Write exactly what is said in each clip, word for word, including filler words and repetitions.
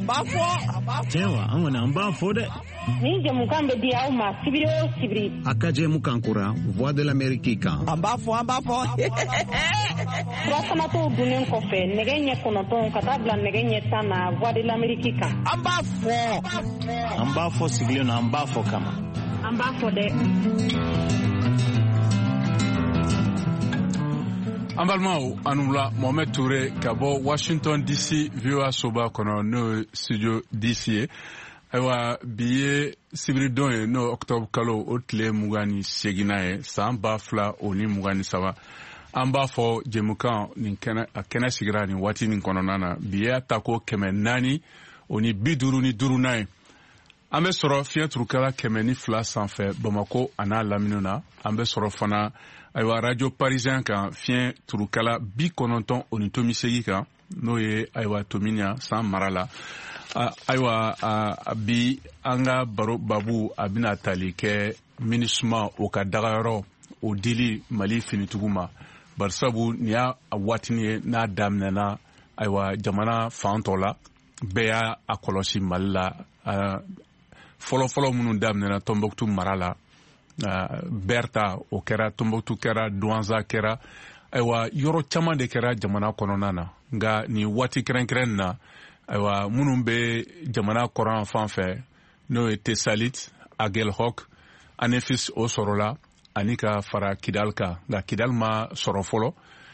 ambafo cewa an wani ambafo de ni jamu kan be di aw ma sibiri o sibiri akaje mu kankura voix de l'Amérique kan ambafo ambafo Rasana to dunen ko fe negenye kono ton kata bla negenye sana voix de l'Amérique kan ambafo ambafo sigile na ambafo kama ambafo de Ambalmao anula Mohamed Touré kabo Washington D C V O A soba kono no studio D C aywa biye sibiri don no octobre kalo otle mugani seginae samba fla oni mugani sawa amba fo jemukan ni kena kena sigira ni wati ni kono nana biye atako keme nani oni biduru ni duru nae ambe soro fiye turukala keme ni fla sanfɛ Bamako ana laminuna ambe soro fana aywa radio parisien kan fiye turukala bi kononton oni tomisegi kan no ye aywa tominia san marala uh, aywa uh, bi anga baro babu abina tali ke minisma o ka dagayoro o dili Mali finituguma barsabu niya watini na damnena aywa jamana fantola beya akolosi Malila uh, folo folo munu damnena Tombouctou marala Uh, Berta o kɛra Tombouctou kɛra Douanza kɛra aywa yɔrɔ caman de kɛra jamana kɔnɔna na nga ni waati kɛrɛnkɛrɛn na aywa minnu bɛ jamana kɔrɔn fan fɛ n'o ye Tessalit Aguelhok Anefis o sɔrɔla ani ka fara Kidal kan nga Kidal ma sɔrɔ fɔlɔ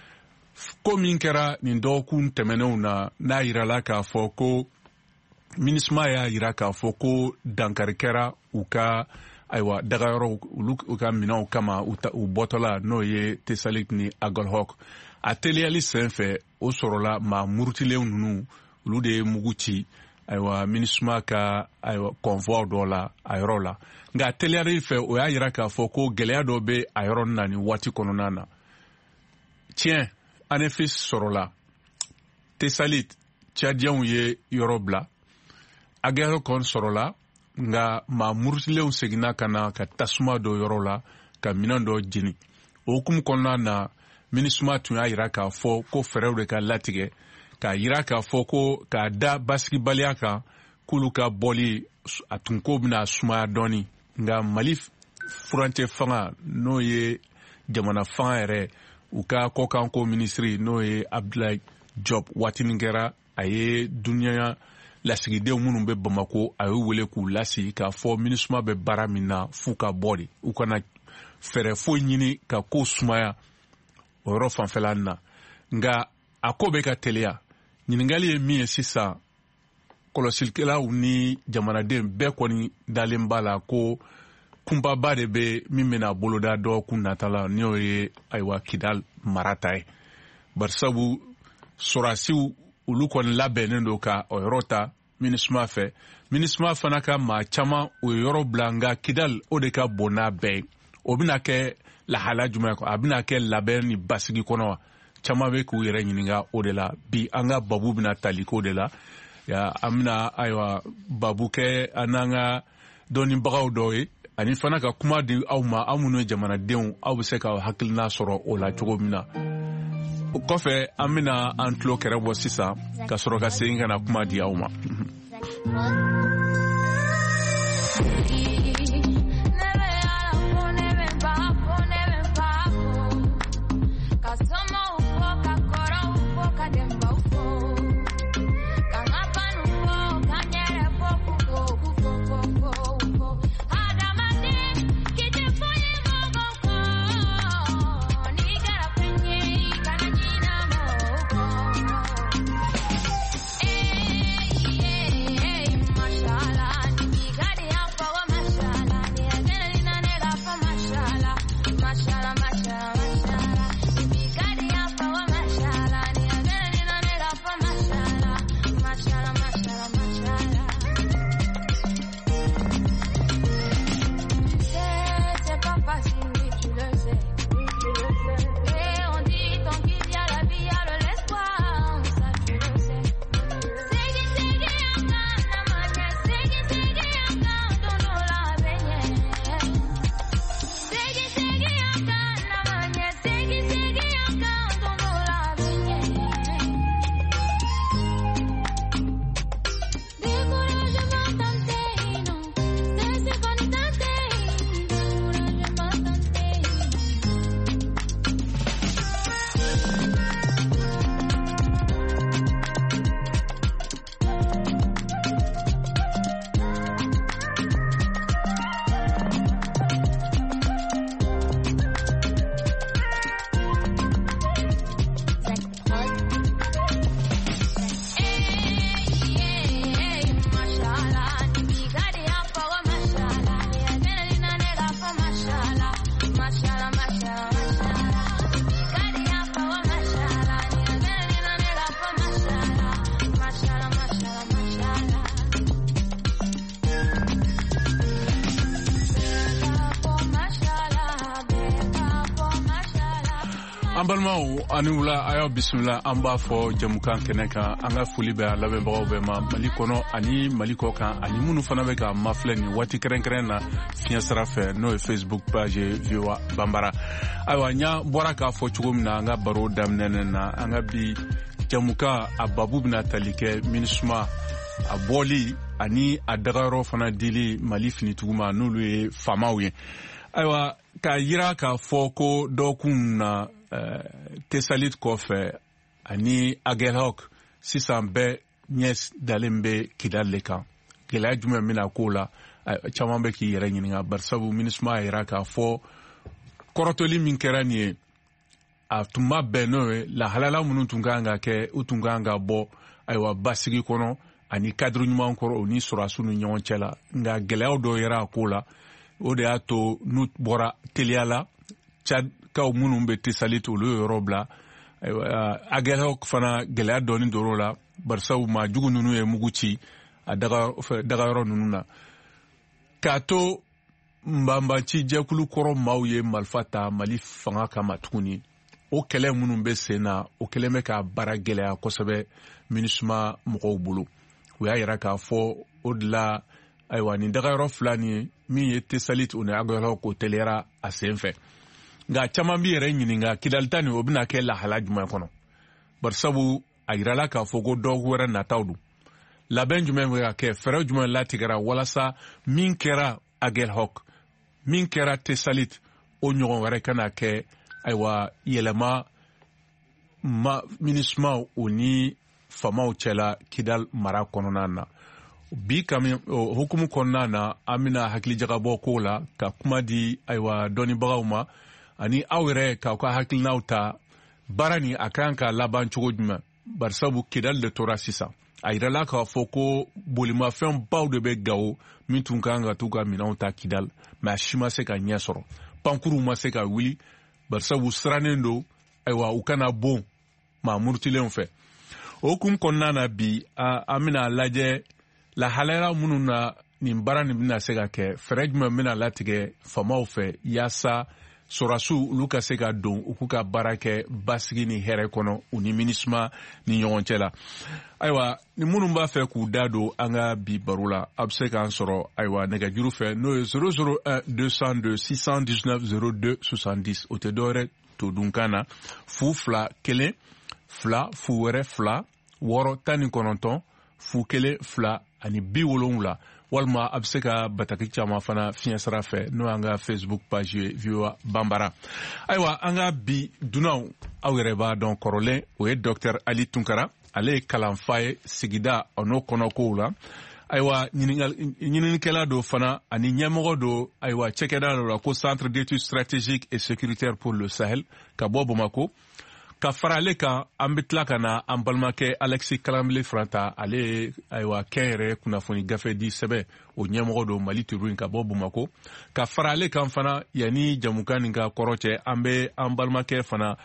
ko min kɛra nin dɔgɔkun tɛmɛnenw na n'a yirala k'a fɔ ko MINUSMA y'a yira k'a fɔ ko dankari kɛra u ka aywa dagayɔrɔ olu ka minɛnw kama u bɔtɔla n'o ye Tessalit ni Aguelhok a teliyali senfɛ o sɔrɔla maa murutilenw ninnu olu de ye mugu ci aywa MINUSMA ka aywa convoi dɔ la a yɔrɔ la nka a teliyali fɛ o y'a yira k'a fɔ ko gɛlɛya dɔ bɛ a yɔrɔ na ni waati kɔnɔna na tiɲɛ Anefis sɔrɔla Tessalit Tchadienw ye yɔrɔ bila Aguelhok sɔrɔla nga ma murutilenw segina kana ka tasuma dɔ yɔrɔ la ka minɛn dɔ jeni o hukumu kɔnɔna na MINUSMA tun y'a yira k'a fɔ ko fɛɛrɛw de ka latigɛ k'a yira k'a fɔ ko k'a da basigibaliya kan k'olu ka bɔli a tun ko bɛna sumaya dɔɔni nga Mali furancɛ fanga n'o ye jamana fanga yɛrɛ u ka kɔkanko minisiri n'o ye Abdoulaye Diop waati min kɛra a ye duniya lasigidenw minnu bɛ Bamako a y'u wele k'u lasigi k'a fɔ MINUSMA bɛ baara min na f'u ka bɔ de u kana fɛɛrɛ foyi ɲini ka ko sumaya o yɔrɔ fanfɛla na nka a ko bɛ ka teliya ɲininkali ye min ye sisan kɔlɔsilikɛlaw ni jamanaden bɛɛ kɔni dalen b'a la ko kunbaba de bɛ min bɛna boloda dɔgɔkun nata la n'o ye ayiwa Kidal marata ye barisabu sɔrɔdasiw olu kɔni labɛnnen don ka o yɔrɔ ta MINUSMA fɛ MINUSMA fana ka maa caman o ye yɔrɔ bila nka Kidal o de ka bon n'a bɛɛ ye o bɛna kɛ lahala jumɛn a bɛna kɛ labɛn ni basigi kɔnɔ wa caman bɛ k'u yɛrɛ ɲininka o de la bi an ka babu bɛna tali ko de la an bɛna ayiwa babu kɛ an n'an ka dɔnnibagaw dɔw ye ani fana ka kuma di aw ma aw minnu ye jamanadenw aw bɛ se ka hakilina sɔrɔ o la cogo min na o kɔfɛ an bɛna an tulo kɛrɛ bɔ sisan ka sɔrɔ ka segin ka na kuma di aw ma. an balimaw ani wula a y'aw bisimila an b'a fɔ jamukan kɛnɛ kan an ka foli bɛ a lamɛnbagaw bɛɛ ma mali kɔnɔ ani mali kɔ kan ani minnu fana bɛ ka mafilɛ nin waati kɛrɛnkɛrɛn na fiɲɛ sira fɛ n'o ye facebook page V O A Banbara ayiwa n y'a bɔra k'a fɔ cogo min na an ka baro daminɛ na an ka bi jamukan a babu bɛna tali kɛ MINUSMA a bɔli ani a dagayɔrɔ fana dili mali finitigiw ma n'olu ye faamaw ye ayiwa k'a yira k'a fɔ ko dɔgɔkun na tesalit kɔfɛ ani Aguelhok sisan bɛɛ ɲɛ dalen bɛ Kidal le kan gɛlɛya jumɛn bɛna k'o la caman bɛ k'i yɛrɛ ɲininka barisabu MINUSMA a yira k'a fɔ kɔrɔtɔli min kɛra nin ye a tun ma bɛn n'o ye lahalala minnu tun kan ka kɛ u tun kan ka bɔ ayiwa basigi kɔnɔ ani kadiri ɲuman kɔrɔ o ni sɔrɔdasiw ni ɲɔgɔn cɛ la nka gɛlɛyaw dɔw yɛrɛ a ko la o de y'a to n'u bɔra teliya la Tchadkaw minnu bɛ tesalit olu ye yɔrɔ bila Aguelhok fana gɛlɛya dɔɔni dor'o la barisabu maa jugu ninnu ye mugu ci a dagayɔrɔ ninnu na k'a to nbanbanci jɛkulu kɔrɔ maaw ye marifa ta mali fanga kama tuguni o kɛlɛ minnu bɛ sen na o kɛlen bɛ ka baara gɛlɛya kosɛbɛ MINUSMA mɔgɔw bolo u y'a yira k'a fɔ o de la ayiwa nin dagayɔrɔ fila nin min ye tesalit o ni Aguelhok o teliyara a sen fɛ nka caman bi yɛrɛ ɲininka Kidalita nin o bɛna kɛ lahala jumɛn kɔnɔ barisabu a yirala k'a fɔ ko dɔgɔkun wɛrɛ nataw don labɛn jumɛn bɛ ka kɛ fɛɛrɛ jumɛn latigɛra walasa min kɛra Aguelhok min kɛra tesalit o ɲɔgɔn wɛrɛ kana kɛ ayiwa yɛlɛma MINUSMA o ni famaw cɛla Kidal mara kɔnɔna na bi kami hukumu kɔnɔna na an bɛna hakilijagabɔ ko la ka kuma di ayiwa dɔnnibagaw ma ani aw yɛrɛ k'aw ka hakilinaw ta baara nin a kan ka laban cogo jumɛn barisabu Kidal de tora sisan a yirala k'a fɔ ko bolimafɛn baw de bɛ Gawo min tun kan ka t'u ka minɛnw ta Kidal mɛ a si ma se ka ɲɛ sɔrɔ pankuruw ma se ka wuli barisabu sirannen don ayiwa u kana bon maa murutilenw fɛ o hukumu kɔnɔna na bi an bɛna lajɛ lahalaya minnu na nin baara nin bɛna se ka kɛ fɛɛrɛ jumɛn bɛna latigɛ famaw fɛ yaasa sɔrɔdasiw olu ka se ka don u k'u ka baara kɛ basigi ni hɛrɛ kɔnɔ u ni MINUSMA ni ɲɔgɔn cɛ la ayiwa ni minnu b'a fɛ k'u da don an ka bi baro la a bɛ se k'an sɔrɔ ayiwa nɛgɛjuru fɛ n'o ye zéro zéro un deux cent deux six cent dix-neuf zéro deux soixante-dix o tɛ dɔwɛrɛ to dunkan na fu fila kelen fila fu wɛrɛ fila wɔɔrɔ tan ni kɔnɔntɔn fu kelen fila ani bi wolonwula walima a bɛ se ka bataki caman fana fiɲɛ sira fɛ n'o y'an ka facebook page ye V O A Banbara ayiwa an ka bi dunanw aw yɛrɛ b'a dɔn kɔrɔlen o ye Docteur Ali Tunkara ale ye kalanfa ye sigida o n'o kɔnɔkow la ayiwa ɲininikɛla dɔ fana ani ɲɛmɔgɔ dɔ ayiwa cɛkɛda dɔ la ko Centre d'études stratégiques et sécuritaires pour le Sahel ka bɔ Bamako ka fara ale kan an bɛ tila ka na an balimakɛ Alexis Kalanbile Franta ale ye ayiwa kɛn yɛrɛ kunnafoni gafe di sɛbɛ o ɲɛmɔgɔ don Mali turu in ka bɔ Bamako ka fara ale kan fana yanni jamukan nin ka kɔrɔ cɛ an bɛ an balimakɛ fana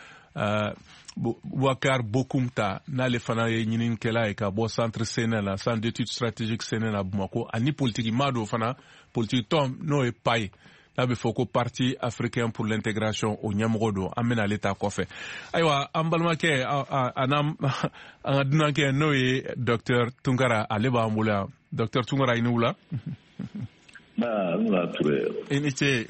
Boubacar Bokoum ta n'ale fana ye ɲininikɛla ye ka bɔ centre C N la centre d'études stratégiques C N la Bamako ani politiki maa dɔ fana politiki tɔn n'o ye P A I n'a bɛ fɔ ko parti africain pour l'intégration o ɲɛmɔgɔ don an bɛna ale ta kɔfɛ ayiwa an balimakɛ an ka dunankɛ n'o ye Docteur Tunkara ale b'an bolo yan Docteur Tunkara i ni wula i ni ce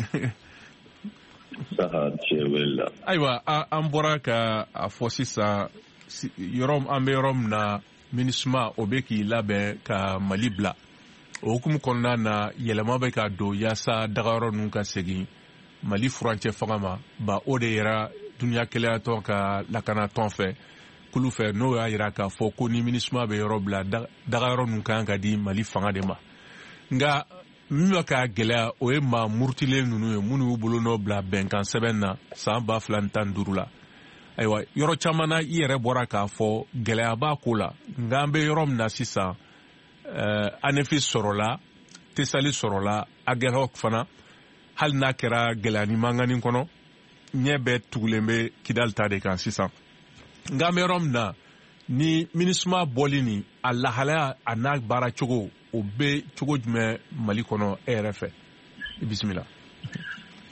ayiwa an bɔra ka a fɔ sisan yɔrɔ an bɛ yɔrɔ min na MINUSMA o bɛ k'i labɛn ka Mali bila o hukumu kɔnɔna na yɛlɛma bɛ ka don yaasa dagayɔrɔ ninnu ka segin Mali furancɛ fanga ma ba o de yɛrɛ duniya kɛlɛyatɔn ka lakanatɔn fɛ kulu fɛ n'o y'a yira k'a fɔ ko ni MINUSMA bɛ yɔrɔ bila dagayɔrɔ ninnu kan ka di Mali fanga de ma nka min bɛ ka gɛlɛya o ye maa murutilen ninnu ye minnu y'u bolo nɔ bila bɛnkan sɛbɛn na san ba fila ni tan ni duuru la ayiwa yɔrɔ caman na i yɛrɛ bɔra k'a fɔ gɛlɛya b'a ko la nka an bɛ yɔrɔ min na sisan ANEFI sɔrɔla tesali sɔrɔla Aguelhok fana hali n'a kɛra gɛlɛya ni mankanni kɔnɔ ɲɛ bɛɛ tugulen bɛ Kidal ta de kan sisan nka an bɛ yɔrɔ min na ni MINUSMA bɔli nin a lahalaya a n'a baara cogo o bɛ cogo jumɛn Mali kɔnɔ e yɛrɛ fɛ i bisimila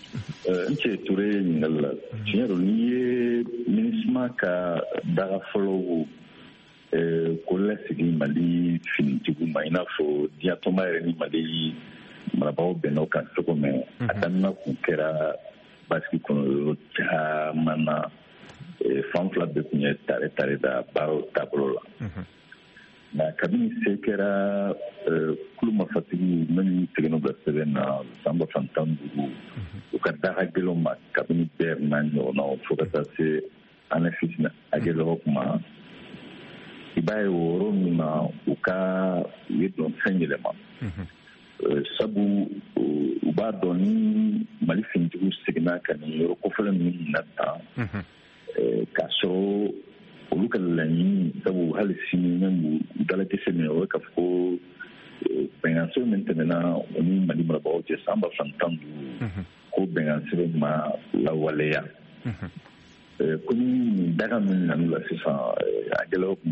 n cɛ ture ɲininkali la tiɲɛ don n'i ye minisma ka daga fɔlɔ ko lasigi Mali finitigiw ma i n'a fɔ diɲɛtɔnba yɛrɛ ni Mali marabagaw bɛnnaw kan cogo min a daminɛ kun kɛra basigi kɔnɔ yɔrɔ caman na fan fila bɛɛ kun ye tare tare da baaraw taabolo la nka kabini se kɛra kulumafatigi minnu tigɛn'u bila sɛbɛn na san ba fan tan duuru u ka daga gɛlɛnw ma kabini bɛɛ n'a ɲɔgɔnnaw fo ka taa se anafisina agɛlɛw kuma i b'a ye o yɔrɔ min na u ka u ye dɔn fɛn yɛlɛma sabu u b'a dɔn ni Mali finitigiw seginna ka nin yɔrɔ kɔfɛla ninnu na tan k'a sɔrɔ olu ka laɲini sabu hali sini même u dala tɛ se min o ye k'a fɔ ko bɛnkan sɛbɛn min tɛmɛna o ni Mali marabagaw cɛ san ba fan tan duuru ko bɛnkan sɛbɛn ma lawaleya ko ni nin daga min nana la sisan a gɛlɛyaw kun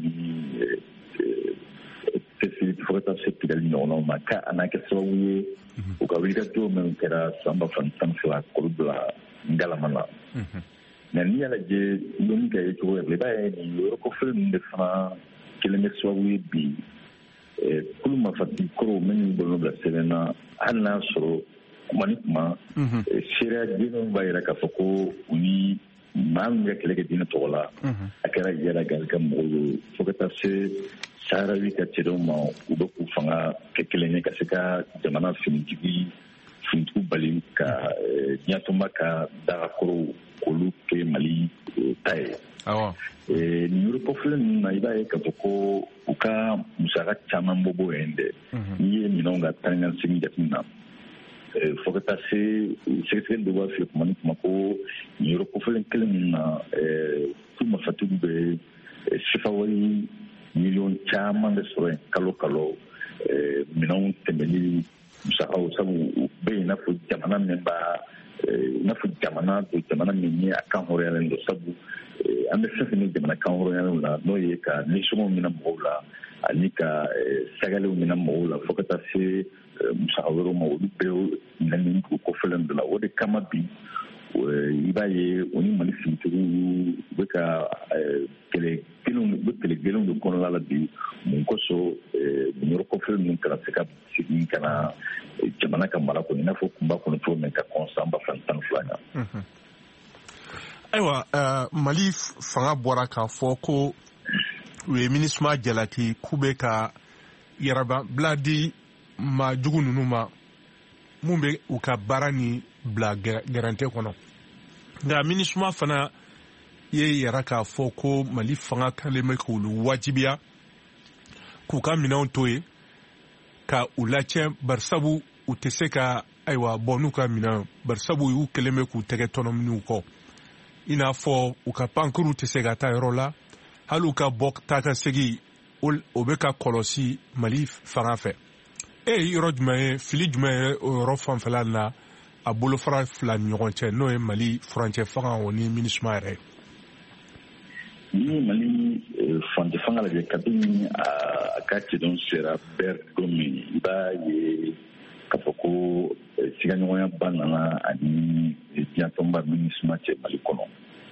bɛ fo ka taa se tigɛli ɲɔgɔnnaw ma ka a n'a kɛ sababu ye u ka wulikajɔ min kɛra san ba fan tan fila k'olu bila ngalama la mɛ n'i y'a lajɛ loni ka ye cogo yɛrɛ i b'a ye nin yɔrɔ kɔfɛla ninnu de fana kelen bɛ sababu ye bi kulu mafatigi kɔrɔw minnu bolo bila sɛbɛn na hali n'a sɔrɔ kuma ni kuma seereya denw b'a jira k'a fɔ ko u ni maa min ka kɛlɛ kɛ diinɛ tɔgɔ la a kɛra yɛrɛ gari ka mɔgɔw ye fo ka taa se saharawi ka cɛdenw ma u bɛ k'u fanga kɛ kelen ye ka se ka jamana finitigi finitigiw bali ka diɲɛtɔnba ka dagakɔrɔw k'olu kɛ Mali ta ye nin yɔrɔ kɔfɛla ninnu na i b'a ye k'a fɔ ko u ka musaka caman bɔ bɔ yen dɛ n'i ye minɛnw ka taa ni ka segin jateminɛ fo ka taa se sɛgɛsɛgɛli dɔ b'a fɛ kuma ni kuma ko nin yɔrɔ kɔfɛla kelen ninnu na kulumafatigiw bɛ sifawari miliyɔn caman bɛ sɔrɔ yen kalo kalo minɛnw tɛmɛli musakaw sabu u bɛ yen i n'a fɔ jamana min b'a i n'a fɔ jamana don jamana min ye a kan hɔrɔnyalen don sabu an bɛ fɛn fɛn ni jamana kan hɔrɔnyalenw la n'o ye ka nisɔngɔw minɛ mɔgɔw la ani ka sagalew minɛ mɔgɔw la fo ka taa se musaka wɛrɛw ma olu bɛɛ minɛni o kɔfɛlen dɔ la o de kama bi i b'a ye o ni Mali finitigiw u bɛ ka kɛlɛ kelenw u bɛ kɛlɛ kelenw de kɔnɔna la bi mun kosɔn nin yɔrɔ kɔfɛla ninnu kana se ka segin ka na jamana ka mara kɔnɔ i n'a fɔ kunba kɔnɔ cogo min ka kɔn san ba fila tan ni fila ɲa. Ayiwa Mali fanga bɔra k'a fɔ ko u ye MINUSMA jalaki k'u bɛ ka yɛrɛbila di maa jugu ninnu ma mun bɛ u ka baara ni bila gɛrɛntɛ kɔnɔ nka MINUSMA fana ye yɛrɛ k'a fɔ ko Mali fanga kɛlen bɛ k'olu wajibiya k'u ka minɛnw to yen ka u lacɛn barisabu u tɛ se ka ayiwa bɔ n'u ka minɛn barisabu y'u kɛlen bɛ k'u tɛgɛ tɔnɔminiw kɔ i n'a fɔ u ka pankuru tɛ se ka taa yɔrɔ la hali u ka bɔ taa ka segin o bɛ ka kɔlɔsi Mali fanga fɛ e ye yɔrɔ jumɛn ye fili jumɛn ye o yɔrɔ fanfɛla na a bolofara fila ni ɲɔgɔn cɛ n'o ye Mali furancɛ fanga o ni MINUSMA yɛrɛ ni Mali furancɛ fanga lajɛ kabini a ka cɛdenw sera bɛɛ don min i b'a ye k'a fɔ ko sigaɲɔgɔnya ba nana ani diɲɛtɔnba MINUSMA cɛ Mali kɔnɔ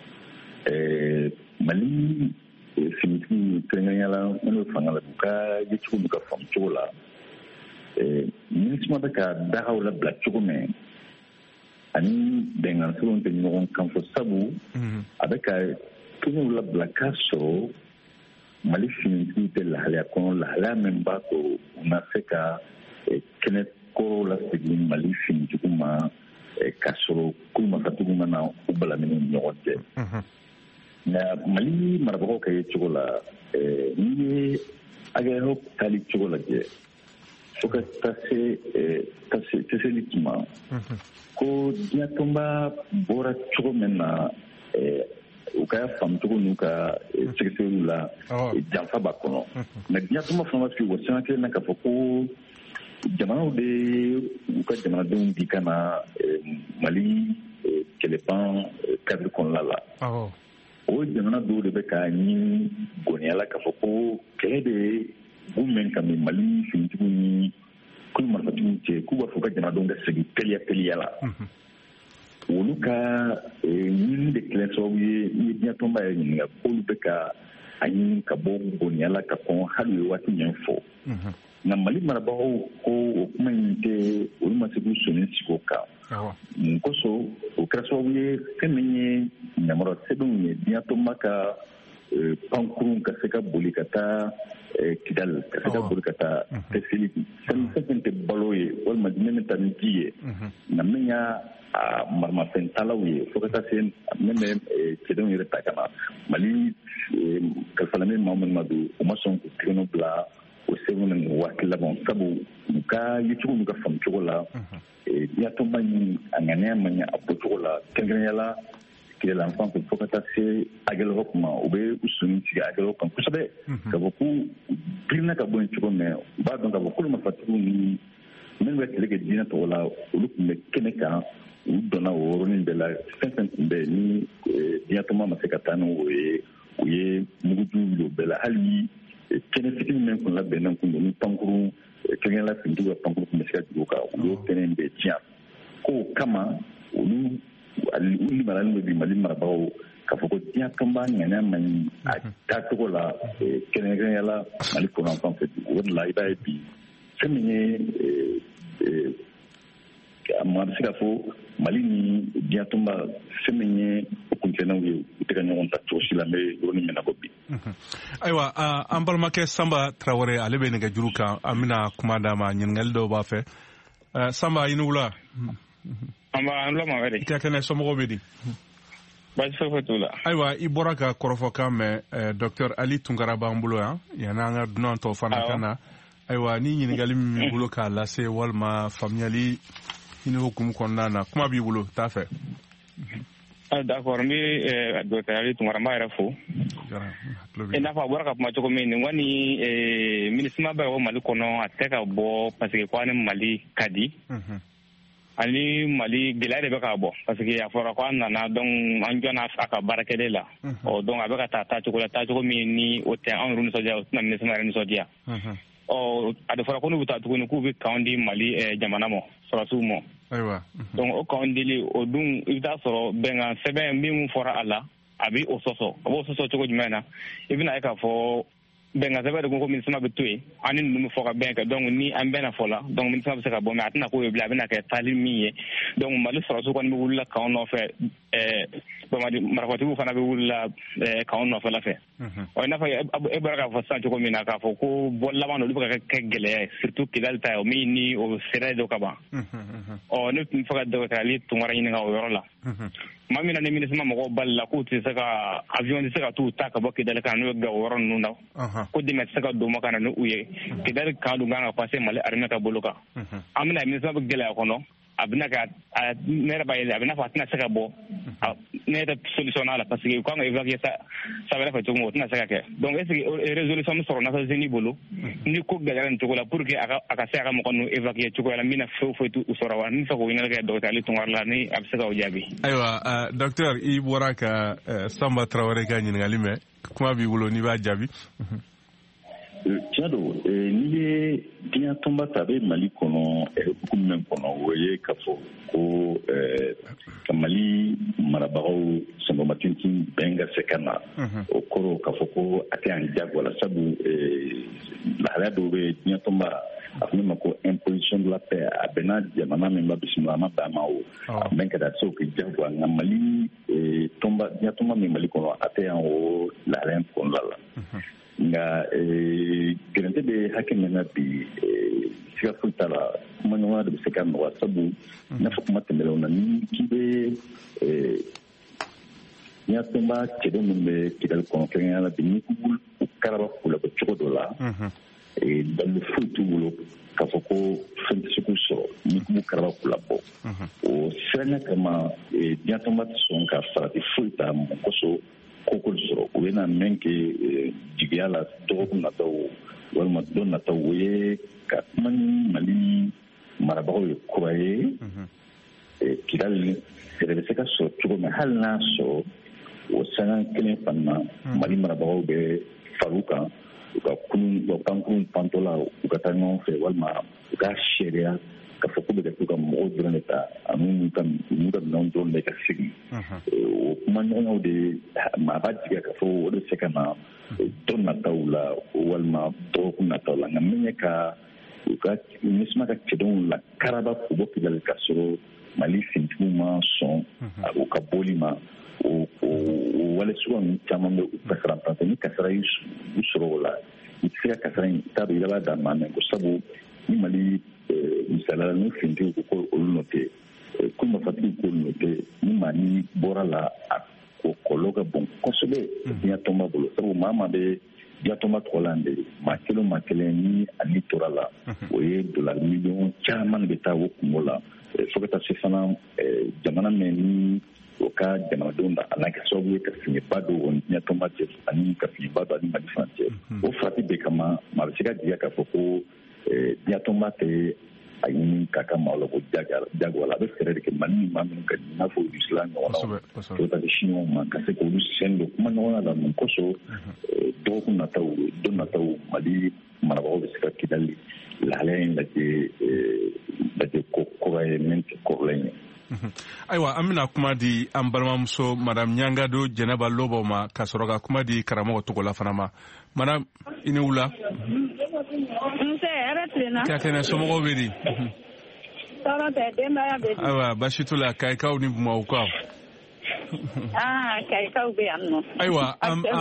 Mali finitigiw kɛrɛnkɛrɛnnenya la minnu bɛ fanga la u ka ye cogo min ka faamu cogo la MINUSMA bɛ ka dagaw labila cogo min ani bɛnkan sɛbɛnw tɛ ɲɔgɔn kan fɔ sabu a bɛ ka kɛnɛw labila k'a sɔrɔ Mali finitigiw tɛ lahalaya kɔnɔ lahalaya min b'a to u na se ka kɛnɛ kɔrɔw lasegin Mali finitigiw ma k'a sɔrɔ kulumafatigiw mana u balamini ni ɲɔgɔn cɛ nka Mali marabagaw ka ye cogo la n'i ye agɛrɛw taali cogo lajɛ fo ka taa se seseli tuma ko diɲɛtɔnba bɔra cogo min na u ka faamucogo n'u ka sɛgɛsɛgɛliw la janfa b'a kɔnɔ mɛ diɲɛtɔnba fana b'a f'i wa sanga kelen na k'a fɔ ko jamanaw de u ka jamanadenw di ka na Mali kɛlɛban kadiri kɔnɔna la o jamana dɔw de bɛ ka ɲini gɔniyala k'a fɔ ko kɛlɛ de u mɛn ka min Mali finitigiw ni kulumafatigiw cɛ k'u b'a fɔ ka jamanadenw ka segin teliya teliya la olu ka ɲini de kɛlɛ sababu ye ni diɲɛ tɔnba ye ɲininka k'olu bɛ ka a ɲini ka bɔ boniyala ka kɔn hali ye waati ɲɛ fɔ nka mali marabagaw ko o kuma in tɛ olu ma se k'u sɔnni sigi o kan mun kosɔn o kɛra sababu ye fɛn min ye ɲamarɔ sɛbɛnw ye diɲɛ tɔnba ka pankurun ka se ka boli ka taa kidali ka se ka boli ka taa tɛsili fɛn fɛn tɛ balo ye walima min bɛ taa ni ji ye nka min y'a maramafɛn talaw ye fo ka taa se min bɛ cɛdenw yɛrɛ ta ka na mali kalifala min maa minnu ma don u ma sɔn k'u tigɛnɛ bila o sɛbɛn ninnu waati laban sabu u ka yecogo n'u ka faamucogo la diɲɛ tɔnba in a ŋaniya ma ɲɛ a bɔcogo la kɛrɛnkɛrɛnyala la fan fɛ fo ka taa se agɛlɛyɔrɔ kuma u bɛ u sɔnni tigɛ agɛlɛyɔrɔ kan kosɛbɛ ka fɔ k'u girinna ka bɔ yen cogo min u b'a dɔn ka fɔ k'olu mafatigiw ni minnu bɛ tile kɛ diinɛ tɔgɔ la olu tun bɛ kɛnɛ kan u dɔnna o yɔrɔnin bɛɛ la fɛn fɛn tun bɛ ni diɲɛ tɔnba ma se ka taa ni o ye u ye muguju wuli o bɛɛ la hali kɛnɛ fitinin min kun labɛnnen kun don ni pankuru kɛrɛnkɛrɛnla finitigiw ka pankuru kun bɛ se ka jigin o kan u y'o kɛnɛ in bɛɛ tiɲɛ k'o kama olu olu maralen bɛ bi mali marabagaw k'a fɔ ko diɲɛ tɔnba ŋaniya ma ɲi a taacogo la kɛrɛnkɛrɛnyala mali kɔnɔ fan fɛ o de la i b'a ye bi fɛn min ye maa bɛ se k'a fɔ mali ni diɲɛ tɔnba fɛn min ye kuncɛnnaw ye u tɛ ka ɲɔgɔn ta cogo si la n bɛ yɔrɔnin min na ko bi. ayiwa an balimakɛ sanba tarawele ale bɛ nɛgɛjuru kan an bɛna kuma d'a ma ɲininkali dɔw b'a fɛ sanba i ni wula. an lama wɛrɛ i ka kɛnɛ somɔgɔw bɛ di baasi foyi t'u la ayiwa i bɔra ka kɔrɔfɔkan mɛn docteur ali tunkara b'an bolo yan yanni an ka dunan tɔw fana ka na ayiwa ni ɲininkali min b'i bolo k'a lase walima faamuyali ɲini hukumu kɔnɔna na kuma b'i bolo t'a fɛ. d'accord n bɛ docteur ali tunkara n b'a yɛrɛ fo i n'a fɔ a bɔra ka kuma cogo min nin kɔni minisima bɛ o mali kɔnɔ a tɛ ka bɔ parce que ko ani mali ka di ani mali gɛlɛya de bɛ ka bɔ parce que a fɔra ko an nana donc an jɔna a ka baarakɛden la ɔ donc a bɛ ka taa taacogo la taacogo min ni o tɛ anw yɛrɛ nisɔndiya o tɛna minisima yɛrɛ nisɔndiya ɔ a de fɔra ko n'u bɛ taa tuguni k'u bɛ kanw di mali jamana ma sɔrɔsiw ma donc o kanw dili o dun i bɛ taa sɔrɔ bɛnkan sɛbɛn min fɔra a la a bɛ o sɔsɔ a b'o sɔsɔ cogo jumɛn na i bɛna ye k'a fɔ bɛnkan sɛbɛn de ko ko minisima bɛ to yen an ni ninnu bɛ fɔ ka bɛn kɛ donc ni an bɛnna fɔ la donc minisima bɛ se ka bɔ mais a tɛna k'o ye bilen a bɛna kɛ taali min ye donc mali sɔrɔsiw kɔni bɛ wulila kanw nɔfɛ ɛɛ marafatigiw fana bɛ wulila kanw nɔfɛla fɛ ɔ i n'a fɔ e bɔra k'a fɔ sisan cogo min na k'a fɔ ko bɔ laban na olu bɛ ka kɛ gɛlɛya ye surtout kidali ta ye o min ni o sera dɔ ka ban ɔ ne tun bɛ fɛ ka docteur ali tunkara ɲininka o yɔrɔ la maa min na ni minisima mɔgɔw bali la k'u tɛ se ka avion tɛ se ka t'u ta ka bɔ kidali kan n'u ye ga o yɔrɔ ninnu na ko dɛmɛ tɛ se ka don ma ka na n'u ye kidali kan dun kan ka passer mali armée ka bolo kan an bɛna minisima bɛ gɛlɛya kɔnɔ a bɛna ka ne yɛrɛ b'a ye a bɛna fɔ a tɛna se ka bɔ ne yɛrɛ solution n'a la parce que u kan ka évacuer sa sa wɛrɛ fɛ cogo min o tɛna se ka kɛ donc est ce que résolution min sɔrɔ nations unies bolo ni ko gɛlɛyara nin cogo la pour que a ka se a ka mɔgɔ ninnu évacuer cogoya la min na foyi foyi t'u sɔrɔ wa n bɛ fɛ k'o ɲininkali kɛ docteur ali tunkara la ni a bɛ se ka o jaabi. ayiwa docteur i bɔra ka sanba tarawele ka ɲininkali mɛn kuma b'i bolo n'i b'a jaabi. tiɲɛ don n'i ye diɲɛ tɔnba ta a bɛ mali kɔnɔ hukumu min kɔnɔ o ye k'a fɔ ko ka mali marabagaw sɔngɔma tintin bɛn ka se ka na o kɔrɔ k'a fɔ ko a tɛ yan jagoya la sabu lahalaya dɔw bɛ diɲɛ tɔnba a fɔ min ma ko imposition de la paix a bɛnna jamana min ma bisimila a ma bɛn a ma o a bɛn ka taa se o kɛ jagoya nka mali tɔnba diɲɛ tɔnba min mali kɔnɔ a tɛ yan o lahalaya in kɔnɔna la. nka gɛrɛntɛ bɛ hakɛ min na bi siga foyi t'a la kuma ɲɔgɔnya de bɛ se ka nɔgɔya sabu i n'a fɔ kuma tɛmɛnenw na ni k'i bɛ diɲɛ tɔnba cɛden minnu bɛ kidali kɔnɔ kɛrɛnkɛrɛnnenya la bi n'i k'u karaba k'u la cogo dɔ la dalu foyi t'u bolo k'a fɔ ko fɛn tɛ se k'u sɔrɔ n'i k'u karaba k'u la bɔ o siranya kama diɲɛ tɔnba tɛ sɔn ka farati foyi ta mun kosɔn koko sɔrɔ u bɛna mɛn kɛ jigiya la dɔgɔkun nataw walima don nataw o ye ka kuma ni mali marabagaw ye kura ye kidali yɛrɛ bɛ se ka sɔrɔ cogo min hali n'a sɔrɔ o sangan kelen fana mali marabagaw bɛ far'u kan u ka kunun u ka kankurun pantɔ la u ka taa ɲɔgɔn fɛ walima u ka sariya ka fɔ ko bɛ kɛ to ka mɔgɔw dɔrɔn de ta ani ka n'u ka minɛnw dɔrɔn de ka sigi o kuma ɲɔgɔnyaw de maa b'a jigiya ka fɔ o de se ka na dɔ nataw la walima dɔgɔkun nataw la nka min ye ka u ka MINUSMA ka cɛdenw la karaba k'u bɔ Kigali ka sɔrɔ Mali finitigiw ma sɔn u ka bɔli ma o wale suguya ninnu caman bɛ u kasara pantɛ ni kasara y'u sɔrɔ o la i tɛ se ka kasara in t'a dɔn i b'a dan maa mɛ ko sabu ni Mali misaliyala ni finitigiw ko olu nɔ tɛ ko mafatigiw ko olu nɔ tɛ ni maa ni bɔra la a o kɔlɔlɔ ka bon kosɛbɛ diɲɛ tɔnba bolo sabu maa maa bɛ diɲɛ tɔnba tɔgɔ la de maa kelen maa kelen ni ani tora la o ye dolari miliyɔn caman de bɛ taa o kungo la fo ka taa se fana jamana min ni o ka jamanadenw da a n'a kɛ sababu ye ka fiɲɛba don o diɲɛ tɔnba cɛ ani ka fiɲɛba don ani Mali fana cɛ o farati bɛɛ kama maa bɛ se ka jigiya k'a fɔ ko diɲɛ tɔnba tɛ a ɲini k'a ka maaw la ko jagoya la a bɛ fɛɛrɛ de kɛ Mali ni maa minnu ka i n'a fɔ olu sila ɲɔgɔn na fo ka taa se Siniwaw ma ka se k'olu sɛn don kuma ɲɔgɔnya la mun kosɔn dɔgɔkun nataw don nataw Mali marabagaw bɛ se ka Kidali lahalaya in lajɛ lajɛ ko kɔrɔ ye min tɛ kɔrɔlen ye. Ayiwa an bɛna kuma di an balimamuso madame Ɲangado Jɛnɛba Lɔbɔ ma ka sɔrɔ ka kuma di karamɔgɔ Togola fana ma madame i ni wula. Nse hɛrɛ tilenna. Ka kɛnɛ somɔgɔw bɛ di. Tɔɔrɔ tɛ denbaya bɛ di. Ayiwa baasi t'u la Kayikaw ni Bamaukaw. Ah Kayikaw bɛ yan nɔ. Ayiwa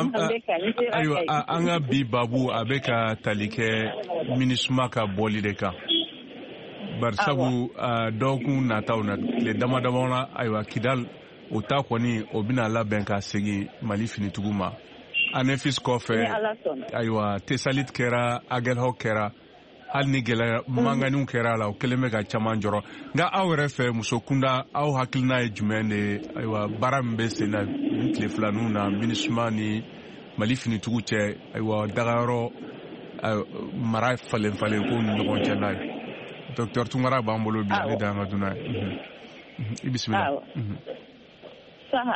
ayiwa an ka bi babu a bɛ ka tali kɛ MINUSMA ka bɔli de kan. Bari sabu dɔgɔkun nataw na tile dama dama na ayiwa Kidali o ta kɔni o bɛna labɛn ka segin Mali finitigiw ma. ANEFIS kɔfɛ ayiwa Tesalit kɛra Agelhɔk kɛra hali ni gɛlɛya manganiw kɛra a la o kelen bɛ ka caman jɔrɔ nka aw yɛrɛ fɛ muso kunda aw hakilina ye jumɛn de ayiwa baara min bɛ sen na nin tile filaninw na MINUSMA ni Mali finitigiw cɛ ayiwa dagayɔrɔ mara falen falen ko ni ɲɔgɔn cɛ n'a ye Docteur Tunkara b'an bolo bi ale de y'an ka dunan ye i bisimila. Saha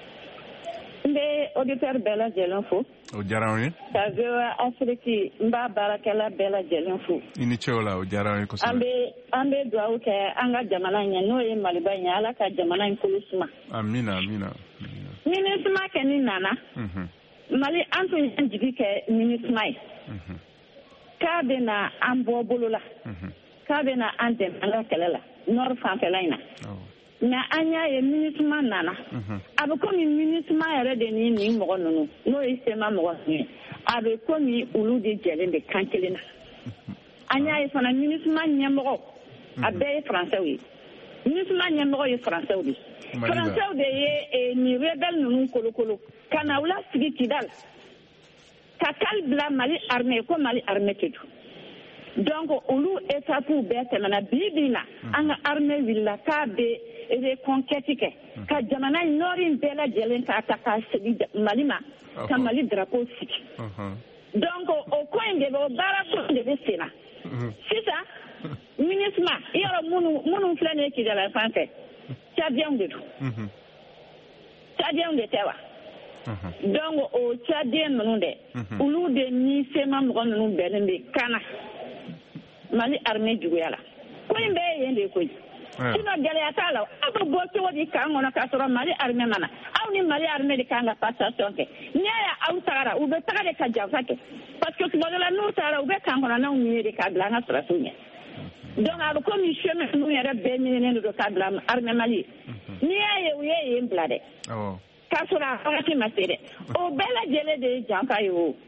n bɛ auditeur bɛɛ lajɛlen fo. O diyara an ye. Ka V O A Afrique n b'a baarakɛla bɛɛ lajɛlen fo. I ni ce o la o diyara an ye kosɛbɛ. An bɛ an bɛ dugawu kɛ an ka jamana ɲɛ n'o ye Maliba ɲɛ Ala ka jamana in kolo suma. Amina amina. MINUSMA kɛni nana. Mali an tun y'an jigi kɛ MINUSMA ye. K'a bɛ na an bɔ bolo la. K'a bɛ na an dɛmɛ an ka kɛlɛ la nord fanfɛla in na. Nka an y'a ye MINUSMA nana a bɛ komi MINUSMA yɛrɛ de ni nin mɔgɔ ninnu n'o ye sema mɔgɔ ninnu ye a bɛ komi olu de jɛlen de kan kelen na an y'a ye fana MINUSMA ɲɛmɔgɔ a bɛɛ ye faransɛw ye MINUSMA ɲɛmɔgɔ ye faransɛw de ye faransɛw de ye nin rebelle ninnu kolokolo ka na u lasigi Kidali ka kali bila Mali armée ko Mali armée tɛ don donc olu étapes bɛɛ tɛmɛna bi bi na an ka armée wulila k'a bɛ reconquête kɛ ka jamana in nord in bɛɛ lajɛlen k'a ta k'a segin Mali ma ka Mali drapeau sigi donc o ko in de bɛ o baara ko de bɛ sen na sisan MINUSMA i yɔrɔ minnu minnu filɛ nin ye Kidali fan fɛ Tchadiens de don Tchadiens de tɛ wa donc o Tchadien ninnu dɛ olu de ni sema mɔgɔ ninnu bɛnnen bɛ kana Mali armée juguya la ko in bɛɛ ye yen de koyi sinon gɛlɛya t'a la aw bɛ bɔ cogo di kan kɔnɔ k'a sɔrɔ Mali armée mana aw ni Mali armée de kan ka passation kɛ n'i y'a ye aw tagara u bɛ taga de ka janfa kɛ parce que tuma dɔ la n'u tagara u bɛ kan kɔnɔnaw ɲini de k'a bila an ka sɔrɔsiw ɲɛ donc a bɛ komi chemin ninnu yɛrɛ bɛɛ ɲininen don k'a bila armée Mali ye n'i y'a ye u ye yen bila dɛ k'a sɔrɔ a wagati ma se dɛ o bɛɛ lajɛlen de ye janfa ye o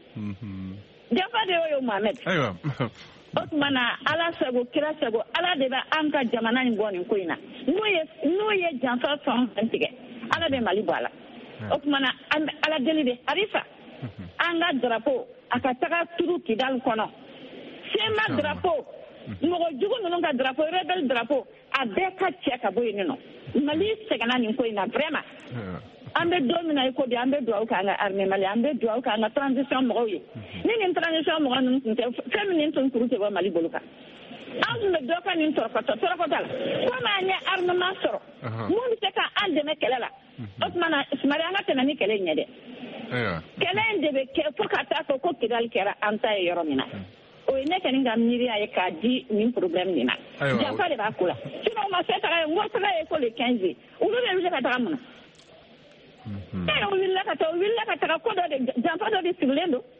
janfa de y'o ye Mohamed. O tuma na Ala sago kira sago Ala de bɛ an ka jamana in bɔ nin ko in na n'o ye n'o ye janfa fɛn fɛn tigɛ Ala bɛ Mali bɔ a la o tuma na an bɛ Ala deli de halisa an ka drapeau a ka taga turu Kidali kɔnɔ sema drapeau mɔgɔ jugu ninnu ka drapeau rebelle drapeau a bɛɛ ka cɛ ka bɔ yen nɔ Mali sɛgɛnna nin ko in na vraiment an bɛ don min na i ko bi an bɛ dugawu kɛ an ka armée Mali an bɛ dugawu kɛ an ka transition mɔgɔw ye ni nin transition mɔgɔ ninnu tun tɛ fɛn min nin tun kuru tɛ bɔ Mali bolo kan an tun bɛ dɔ ka nin tɔrɔkɔtɔ tɔrɔkɔtɔ la komi an ye armement sɔrɔ mun bɛ se ka an dɛmɛ kɛlɛ la o tuma na Sumare an ka tɛmɛ ni kɛlɛ in ɲɛ dɛ kɛlɛ in de bɛ kɛ fo ka taa fɔ ko Kidali kɛra an ta ye yɔrɔ min na o ye ne kɔni ka miiriya ye k'a di nin problème nin na janfa de b'a ko la sinon u ma se taga ye n ko taga ye ko le quinze olu bɛ wuli ka taga mun na e u wulila ka taga u wulila ka taga ko dɔ de janfa dɔ de sigilen don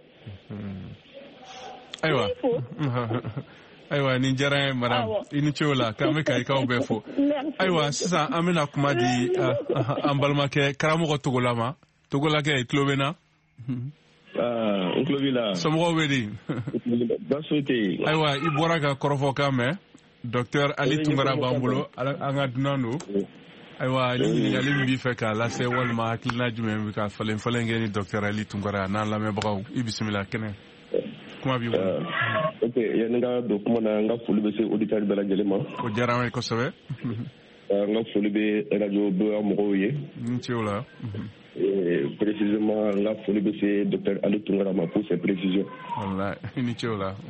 ayiwa ayiwa nin diyara n ye madame i ni ce o la k'an bɛ ka ikaw bɛɛ fo ayiwa sisan an bɛna kuma di an balimakɛ karamɔgɔ Togola ma Togolakɛ i tulo bɛ n na n tulo b'i la somɔgɔw bɛ di baasi tɛ yen ayiwa i bɔra ka kɔrɔfɔkan mɛn docteur Ali Tunkara b'an bolo an ka dunan don ayiwa ni ɲininkali min b'i fɛ k'a lase walima hakilina jumɛn bɛ ka falen falen kɛ ni docteur Ali Tunkara n'an lamɛnbagaw i bisimila kɛnɛ kuma b'i bolo. ok yanni ka don kuma na n ka foli bɛ se auditeurs bɛɛ lajɛlen ma. o diyara n ye kosɛbɛ. n ka foli bɛ radio Beoya mɔgɔw ye. n ce o la. précisément n ka foli bɛ se docteur Ali Tunkara ma pour ses précisions. walayi i ni ce o la.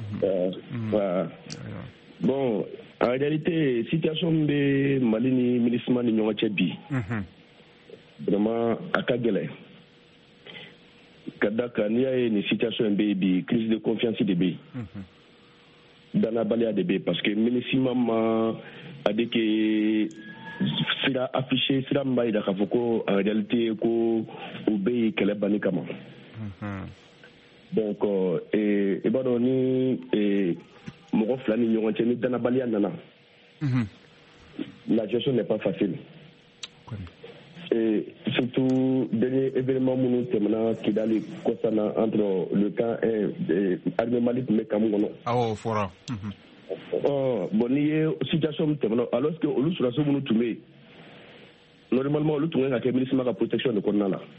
bon en réalité situation min bɛ Mali ni MINUSMA ni ɲɔgɔn cɛ bi. vraiment a ka gɛlɛn. ka da kan n'i y'a ye nin situation in bɛ yen bi crise de confiance de bɛ yen danabaliya de bɛ yen parce que MINUSMA ma a dit que sira affiché sira min b'a jira k'a fɔ ko en réalité ko u bɛ yen kɛlɛ banni kama donc i b'a dɔn ni mɔgɔ fila ni ɲɔgɔn cɛ ni danabaliya nana la gestion n'est pas facile. Et surtout, dernier événement minnu tɛmɛna Kidali concernant entre le camp et armée Mali tun bɛ Cameroun kɔnɔ. Awɔ o fɔra. Bon n'i ye situation min tɛmɛna alors que olu sɔrɔdasiw minnu tun bɛ yen normalement olu tun kan ka kɛ MINUSMA ka protection de kɔnɔna la.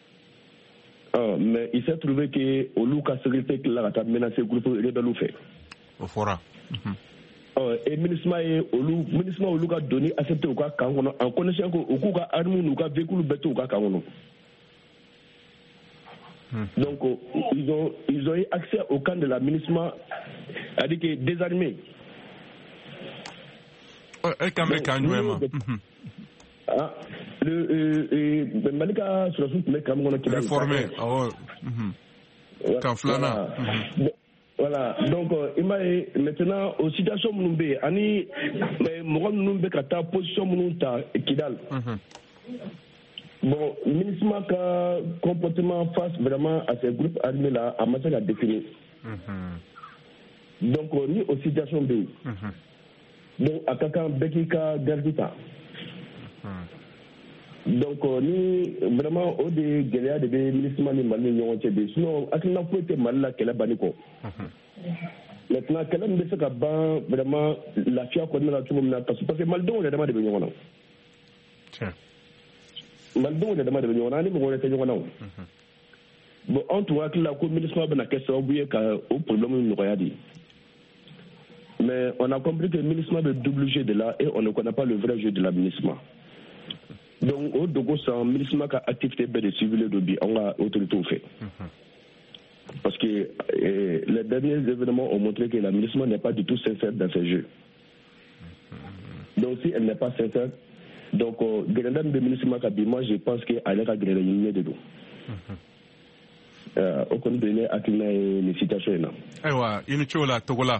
Mais il s'est trouvé que olu ka sécurité tilala ka taa menacer groupe rebelle fɛ. O fɔra. Et MINUSMA ye olu MINUSMA olu ka doni accepté u ka camp kɔnɔ en connaissant que u k'u ka armes n'u ka véhicules bɛɛ to u ka camp kɔnɔ. Donc ils ont ils ont eu accès au camp de la MINUSMA c'est-à-dire que désarmés. E kan bɛ camp jumɛn ma? Ah le Malika sɔrɔdasiw tun bɛ camp kɔnɔ Kidali. Réformé awɔ. Camp filanan. Voilà, donc il m'a maintenant aux situations minnu bɛ yen ani mɔgɔ minnu bɛ ka taa position minnu ta Kidal. Bon MINUSMA ka comportement face vraiment à ces groupes armés là a ma se ka définir. Donc ni aux situations bɛ yen. Donc a ka kan bɛɛ k'i ka garde ta. Donc ni vraiment o de gɛlɛya de bɛ MINUSMA ni Mali ni ɲɔgɔn cɛ bi sinon hakilina foyi tɛ Mali la kɛlɛ banni kɔ. Maintenant kɛlɛ min bɛ se ka ban vraiment lafiya kɔnɔna la cogo min na parce que malidenw yɛrɛ dama de bɛ ɲɔgɔn na. Malidenw yɛrɛ dama de bɛ ɲɔgɔn na ani mɔgɔ wɛrɛ tɛ ɲɔgɔn na o. Bon an tun hakili la ko MINUSMA bɛna kɛ sababu ye ka o problème nɔgɔya de. Mais on a compris que MINUSMA bɛ double jeu de là et on ne connaît pas le vrai jeu de la MINUSMA. Donc au dogo sans MINUSMA ka activité bɛɛ de civile do bi an ka autorités fɛ. Parce que euh, les derniers événements ont montré que la MINUSMA n'est pas du tout sincère dans ses jeux. Donc si elle n'est pas sincère, donc Grenadine de MINUSMA ka bi moi je pense que elle ka Grenadine de do. Euh au compte de ne akina ni situation na. Aiwa ini chola Togola.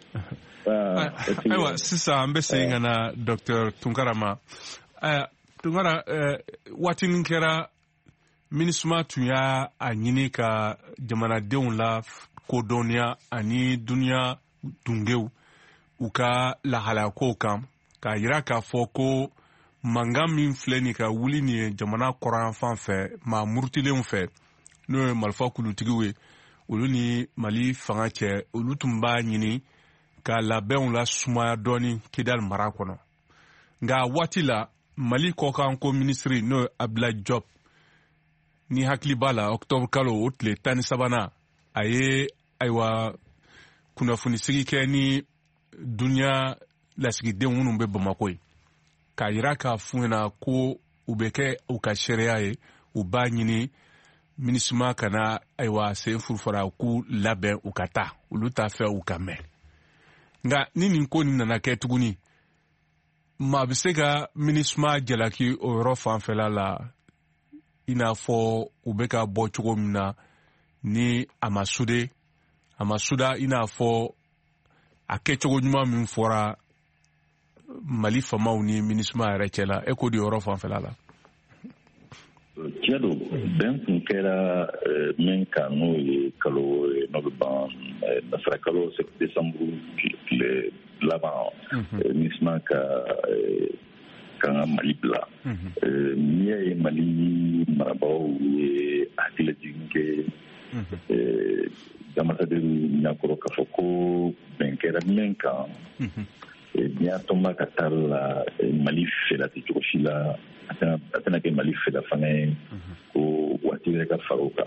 Aiwa sisan an bɛ segin ka na docteur Tunkara ma. Tunkara waati min kɛra MINUSMA tun y'a a ɲini ka jamanadenw la kodɔnniya ani duniya dungew u ka lahalakow kan k'a yira k'a fɔ ko mankan min filɛ nin ka wuli nin ye jamana kɔrɔyanfan fɛ maa murutilenw fɛ n'o ye marifa kulutigiw ye olu ni Mali fanga cɛ olu tun b'a ɲini ka labɛnw la sumaya dɔɔni Kidali mara kɔnɔ nka waati la Mali kɔkan ko minisiri n'o ye Abdoulaye Diop ni hakili b'a la octobre kalo o tile tan ni sabanan a ye ayiwa kunnafonisigi kɛ ni duniya lasigidenw minnu bɛ Bamako ye k'a yira k'a f'u ɲɛna ko u bɛ kɛ u ka sariya ye u b'a ɲini MINUSMA kana ayiwa sen furufara k'u labɛn u ka taa olu t'a fɛ u ka mɛn nka ni nin ko nin nana kɛ tuguni maa bɛ se ka MINUSMA jalaki o yɔrɔ fanfɛla la i n'a fɔ u bɛ ka bɔ cogo min na ni a ma sude a ma suda i n'a fɔ a kɛcogo ɲuman min fɔra Mali famaw ni MINUSMA yɛrɛ cɛla e ko di yɔrɔ fanfɛla la. Tiɲɛ don bɛn kun kɛra min kan n'o ye kalo n'o bɛ ban nasara kalo desanburu tile laban MINUSMA ka kan ka Mali bila n'i y'a ye Mali marabagaw ye hakililajigin kɛ ambassadeur ɲakɔrɔ k'a fɔ ko bɛn kɛra min kan n'i y'a tɔnba ka taa la Mali fɛla tɛ cogo si la a tɛna kɛ Mali fɛla fana ye ko waati yɛrɛ ka fara o kan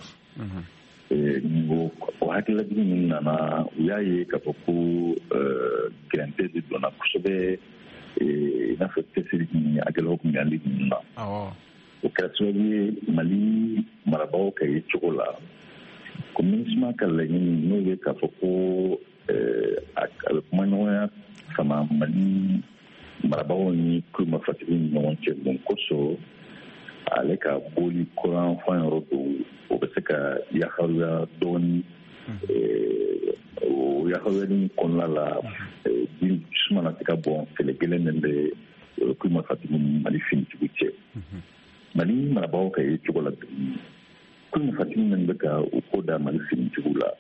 o hakililajigin min nana u y'a ye k'a fɔ ko gɛrɛntɛ de donna kosɛbɛ i n'a fɔ cɛsiri ni hakililaw kun bɛ hali ninnu na o kɛra sababu ye Mali marabagaw ka ye cogo la ko MINUSMA ka laɲini n'o ye k'a fɔ ko a bɛ kuma ɲɔgɔnya sama Mali marabagaw ni kulomafatigi ni ɲɔgɔn cɛ mun kosɔn ale ka boli kuran fan yɔrɔ don o bɛ se ka yaharuya dɔɔni o yaharuyali kɔnɔna la bin suma na se ka bɔn kɛlɛ gɛlɛn min bɛ kulomafatigi ni Mali finitigiw cɛ Mali marabagaw ka ye cogo la kulomafatigi min bɛ ka o ko da Mali finitigiw la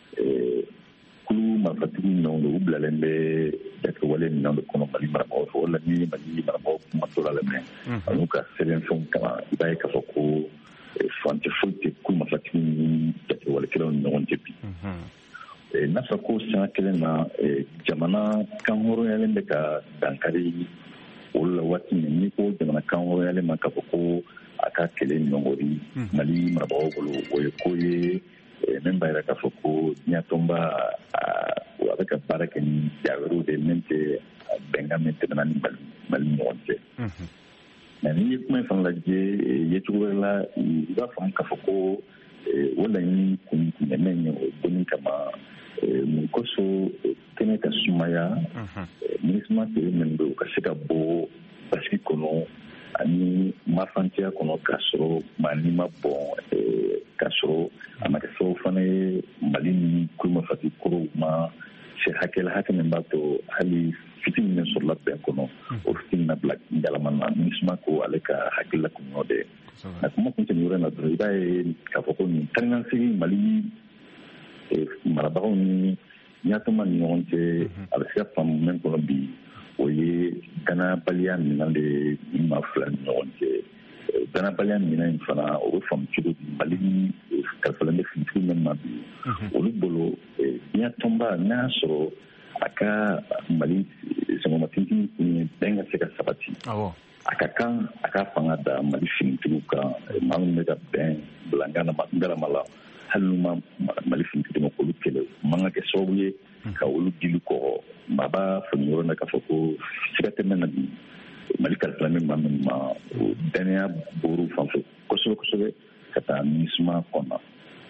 kulu marifatigi minɛnw don u bilalen bɛ jatewale minɛnw de kɔnɔ Mali marabagaw fɛ o la ni Mali marabagaw kumatɔ la lamɛn ani ka sɛbɛnfɛnw kalan i b'a ye k'a fɔ ko furancɛ foyi tɛ kulu marifatigi ni jatewalekɛlaw ni ɲɔgɔn cɛ bi n'a fɔra ko sanga kelen na jamana kan hɔrɔnyalen bɛ ka dankari o la waati min n'i ko jamana kan hɔrɔnyalen ma k'a fɔ ko a ka kɛlɛ ɲɔngɔri Mali marabagaw bolo o ye ko ye min b'a yɛrɛ k'a fɔ ko diɲɛ tɔnba a bɛ ka baara kɛ ni ja wɛrɛw de min tɛ bɛnkan min tɛmɛna ni Mali ɲɔgɔn cɛ mɛ n'i ye kuma in fana lajɛ yecogo wɛrɛ la i b'a faamu k'a fɔ ko o laɲini kun kunbɛnnen ye o donni kama mun kosɔn kɛnɛ ka sumaya MINUSMA teri min bɛ u ka se ka bɔ basigi kɔnɔ ani mafantiya kɔnɔ k'a sɔrɔ maa ni ma bɔn k'a sɔrɔ a ma kɛ sababu fana ye Mali ni kulomafatigi kɔrɔw ma se hakɛla hakɛ min b'a to hali fitini min sɔrɔla bɛn kɔnɔ o fitini na bila galama na MINUSMA ko ale ka hakilila kun y'o de na kuma kun tɛ nin yɔrɔ in na dɔrɔn i b'a ye k'a fɔ ko nin tariŋasegin Mali marabagaw ni ɲatuma ni ɲɔgɔn cɛ a bɛ se ka faamu min kɔnɔ bi o ye danabaliya minɛn de ma fila ni ɲɔgɔn cɛ danabaliya minɛn in fana o bɛ faamu cogo di Mali kalifalen bɛ finitigi min ma bi olu bolo diɲɛ tɔnba n'a y'a sɔrɔ a ka Mali sɛgɛnnafiɲɛtigi kun bɛn ka se ka sabati a ka kan a ka fanga da Mali finitigiw kan maa minnu bɛ ka bɛn bila ngalama la hali n'u ma Mali finitigi ma k'olu kɛlɛ man ka kɛ sababu ye ka olu dili kɔgɔ maa b'a fɔ nin yɔrɔ na k'a fɔ ko siga tɛ mɛn na bi Mali kalifala min maa min ma o danaya bɔr'u fan fɛ kosɛbɛ kosɛbɛ ka taa MINUSMA kɔnɔ.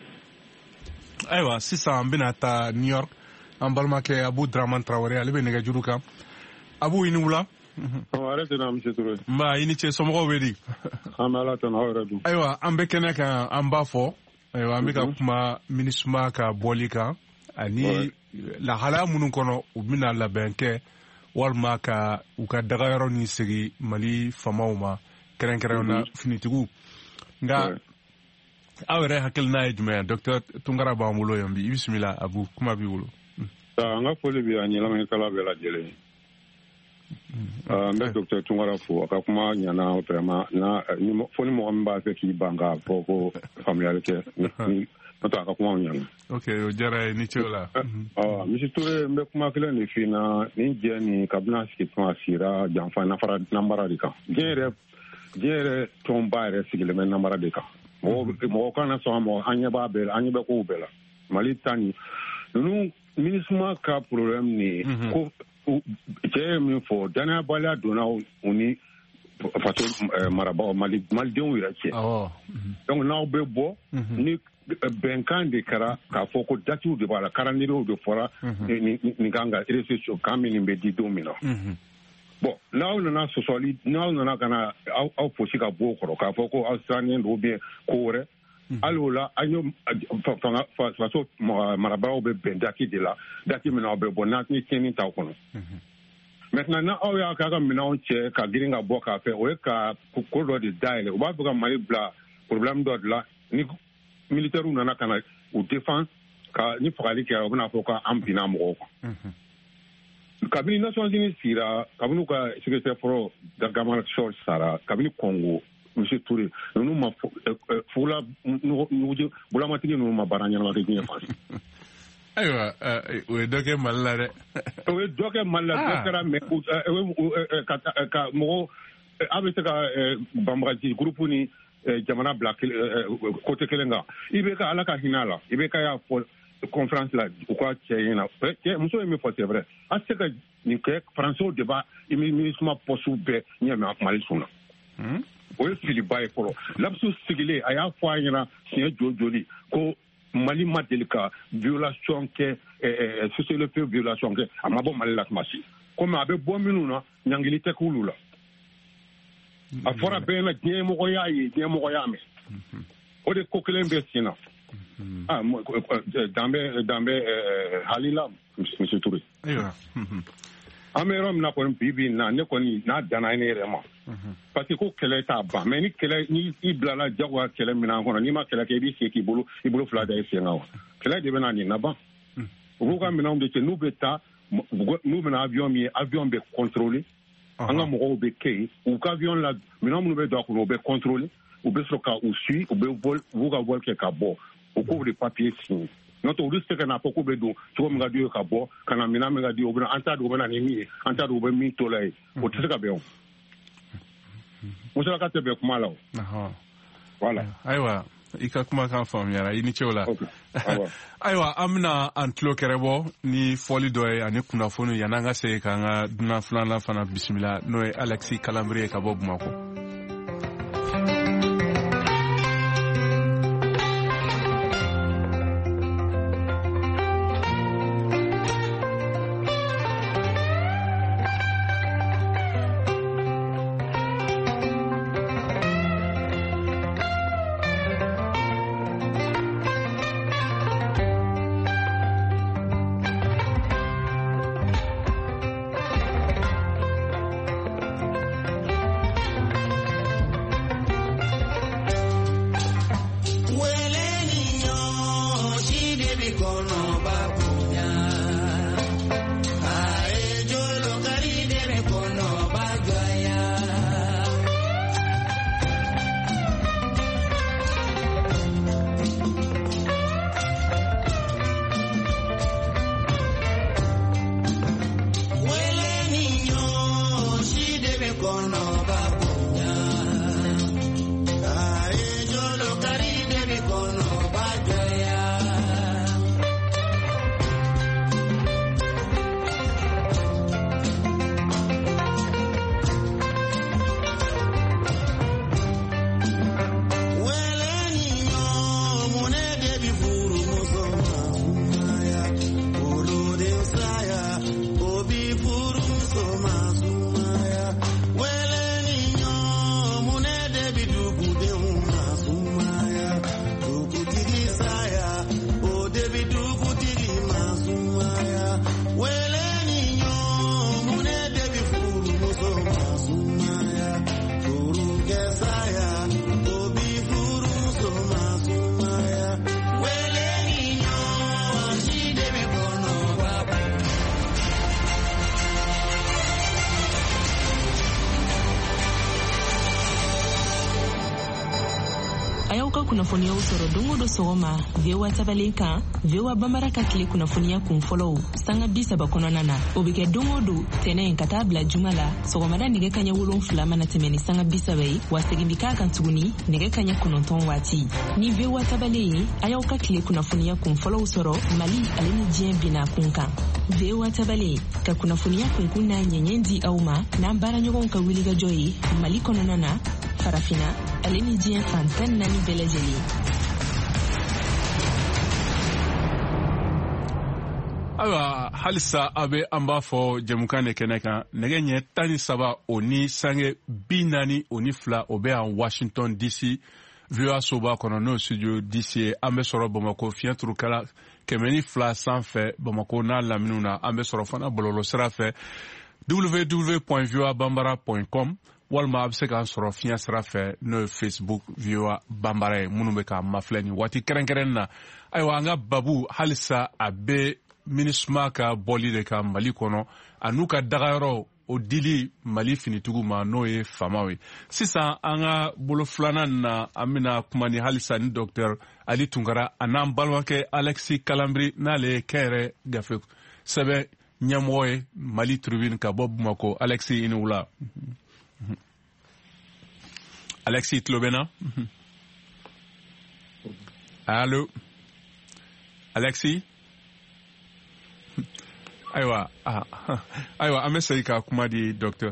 Ayiwa sisan an bɛna taa New York an balimakɛ Abu Dramane Traoré ale bɛ nɛgɛjuru kan Abu i ni wula. ale tɛna misi Touré. Nba i ni ce somɔgɔw bɛ di. an bɛ Ala tanu aw yɛrɛ dun. Ayiwa an bɛ kɛnɛ kan an b'a fɔ ayiwa an bɛ ka kuma MINUSMA ka bɔli kan ani lahalaya minnu kɔnɔ u bɛna labɛn kɛ walima ka u ka dagayɔrɔ ni segi Mali famaw ma kɛrɛnkɛrɛnnenya finitigiw nka aw yɛrɛ hakilina ye jumɛn ye Docteur Tunkara b'an bolo yan bi i bisimila Abu kuma b'i bolo. an ka foli bɛ yan ɲɛnamɛkɛla bɛɛ lajɛlen n bɛ Docteur Tunkara fo a ka kuma ɲana vraiment fo ni mɔgɔ min b'a fɛ k'i ban k'a fɔ ko faamuyali kɛ n'o tɛ a ka kuma ɲana. ok o diyara ye ni ce o la. misi Touré n bɛ kuma kelen de f'i na nin jɛ nin kabini a sigi tuma sira janfa nanbara de kan diɲɛ yɛrɛ diɲɛ yɛrɛ tɔnba yɛrɛ sigilen bɛ nanbara de kan mɔgɔ kana sɔn a ma an ɲɛ b'a bɛɛ la an ɲɛ bɛ kow bɛɛ la Mali ta nin ninnu MINUSMA ka problème ni ko cɛ ye min fɔ danayabaliya donna u ni faso marabagaw malidenw yɛrɛ cɛ donc n'aw bɛ bɔ ni bɛnkan de kɛra k'a fɔ ko datiw de b'a la calendrier de fɔra nin kan ka récession kan min bɛ di don min na bon n'aw nana sɔsɔli n'aw nana ka na aw fosi ka bɔ o kɔrɔ k'a fɔ ko aw sirannen don ou bien ko wɛrɛ alola anyo fanga faso marabao be bendaki de la dati mena be bonat ni tini ta kono maintenant na o ya ka ka mena on che ka giringa boka fe o ka ko do de daile o ba buka mali bla problème do la ni militaire ou nana kana ou défense ka ni fokali ke o na foka ampina mo ko kabini Nations Unies sira kabini ka secrétaire pro da gamara short sara kabini Congo monsieur Touré nous ma fula nous bula matini nous ma baranya ma ke ni fa aywa we doke malla de we doke malla dokara me ka ka mo avec ka bambaji groupe ni jamana black côté kelenga ibeka alaka hinala ibeka ya conférence là quoi tient monsieur me faut c'est vrai à ce que ni que français débat immédiatement possible ni ma mali suna hmm o fili baye polo lapsus sigile aya foyina c'est jojoli ko mali madelika violation que euh c'est le peu violation que amabo mali la machine comme abe bon minuna nyangili tekulula afora bena nyemo ko yayi nyemo ko yame o de kokelembe sina ah dambe dambe halila monsieur Touré aywa amerom na ko bibi na ne ko ni na dana ne rema parce que ko kele ta ba mais ni kele ni iblala jagwa kele mina ko ni ma kele ke bi se ki bulu ibulu fla da ese ngawa kele de bena ni na ba o ko mina on de que nous beta nous bena avion mi avion be contrôler anga mo be kei ou ka avion la mina mo be do ko be contrôler ou be so ka ou suit ou be vol vous ga vol ke ka bo au couvre de papier signé notre risque que na poko be do to mo ga dio ka bo kana mina me ga dio bena anta do bena ni mi anta do be mi to lai o tse ka be on mo sala ka te be kuma la aha voilà aywa ika kuma kan fam yara ini chola aywa amna antlo kerebo ni foli doy ani kuna fonu yananga se kanga duna fulana fana bismillah noy Alexis Calambrie ka bob mako kunafonia usoro dongo do soma vewa tabaleka vewa bamaraka kile kunafonia kumfollow sanga bisa bakonana na obike dongo do tene katabla jumala sogomada nige kanya wulon flama na temeni sanga bisa bai wasegindika kan tuguni nige kanya kunonton wati ni vewa tabale ayauka kile kunafonia kumfollow usoro mali aleni jien bina kunka vewa tabale ka kunafonia kunkuna nyenyendi auma na bara nyogon ka wiliga joyi mali kononana farafina aleni jien fantan nani belejeli awa halisa abe amba fo jemukane keneka negenye tani saba oni sange binani oni fla obe en Washington D C V O A Soba kono no studio D C A ambe soro Bamako fian turukala kemeni fla sanfɛ Bamako na laminu na ambe soro fana bololo sira fɛ w w w point voa bambara point com walma a bɛ se k'an sɔrɔ fiɲɛ sira fɛ n'o ye Facebook V O A Bambara ye minnu bɛ ka mafilɛ ni waati kɛrɛnkɛrɛnnen na ayiwa an ka babu halisa a bɛ MINUSMA ka bɔli de ka Mali kɔnɔ a n'u ka dagayɔrɔ o dili Mali finitigiw ma n'o ye faamaw ye sisan an ka bolo filanan na an bɛna kuma ni halisa ni Dr Ali Tunkara a n'an balimakɛ Alexis Kalanbiri n'ale ye kɛnyɛrɛ gafe sɛbɛn ɲɛmɔgɔ ye Mali Tribune ka bɔ Bamako. Alexis i ni wula. Alexis tulo bɛ na? Allo Alexis ayiwa ah, ayiwa an bɛ segin ka kuma di docteur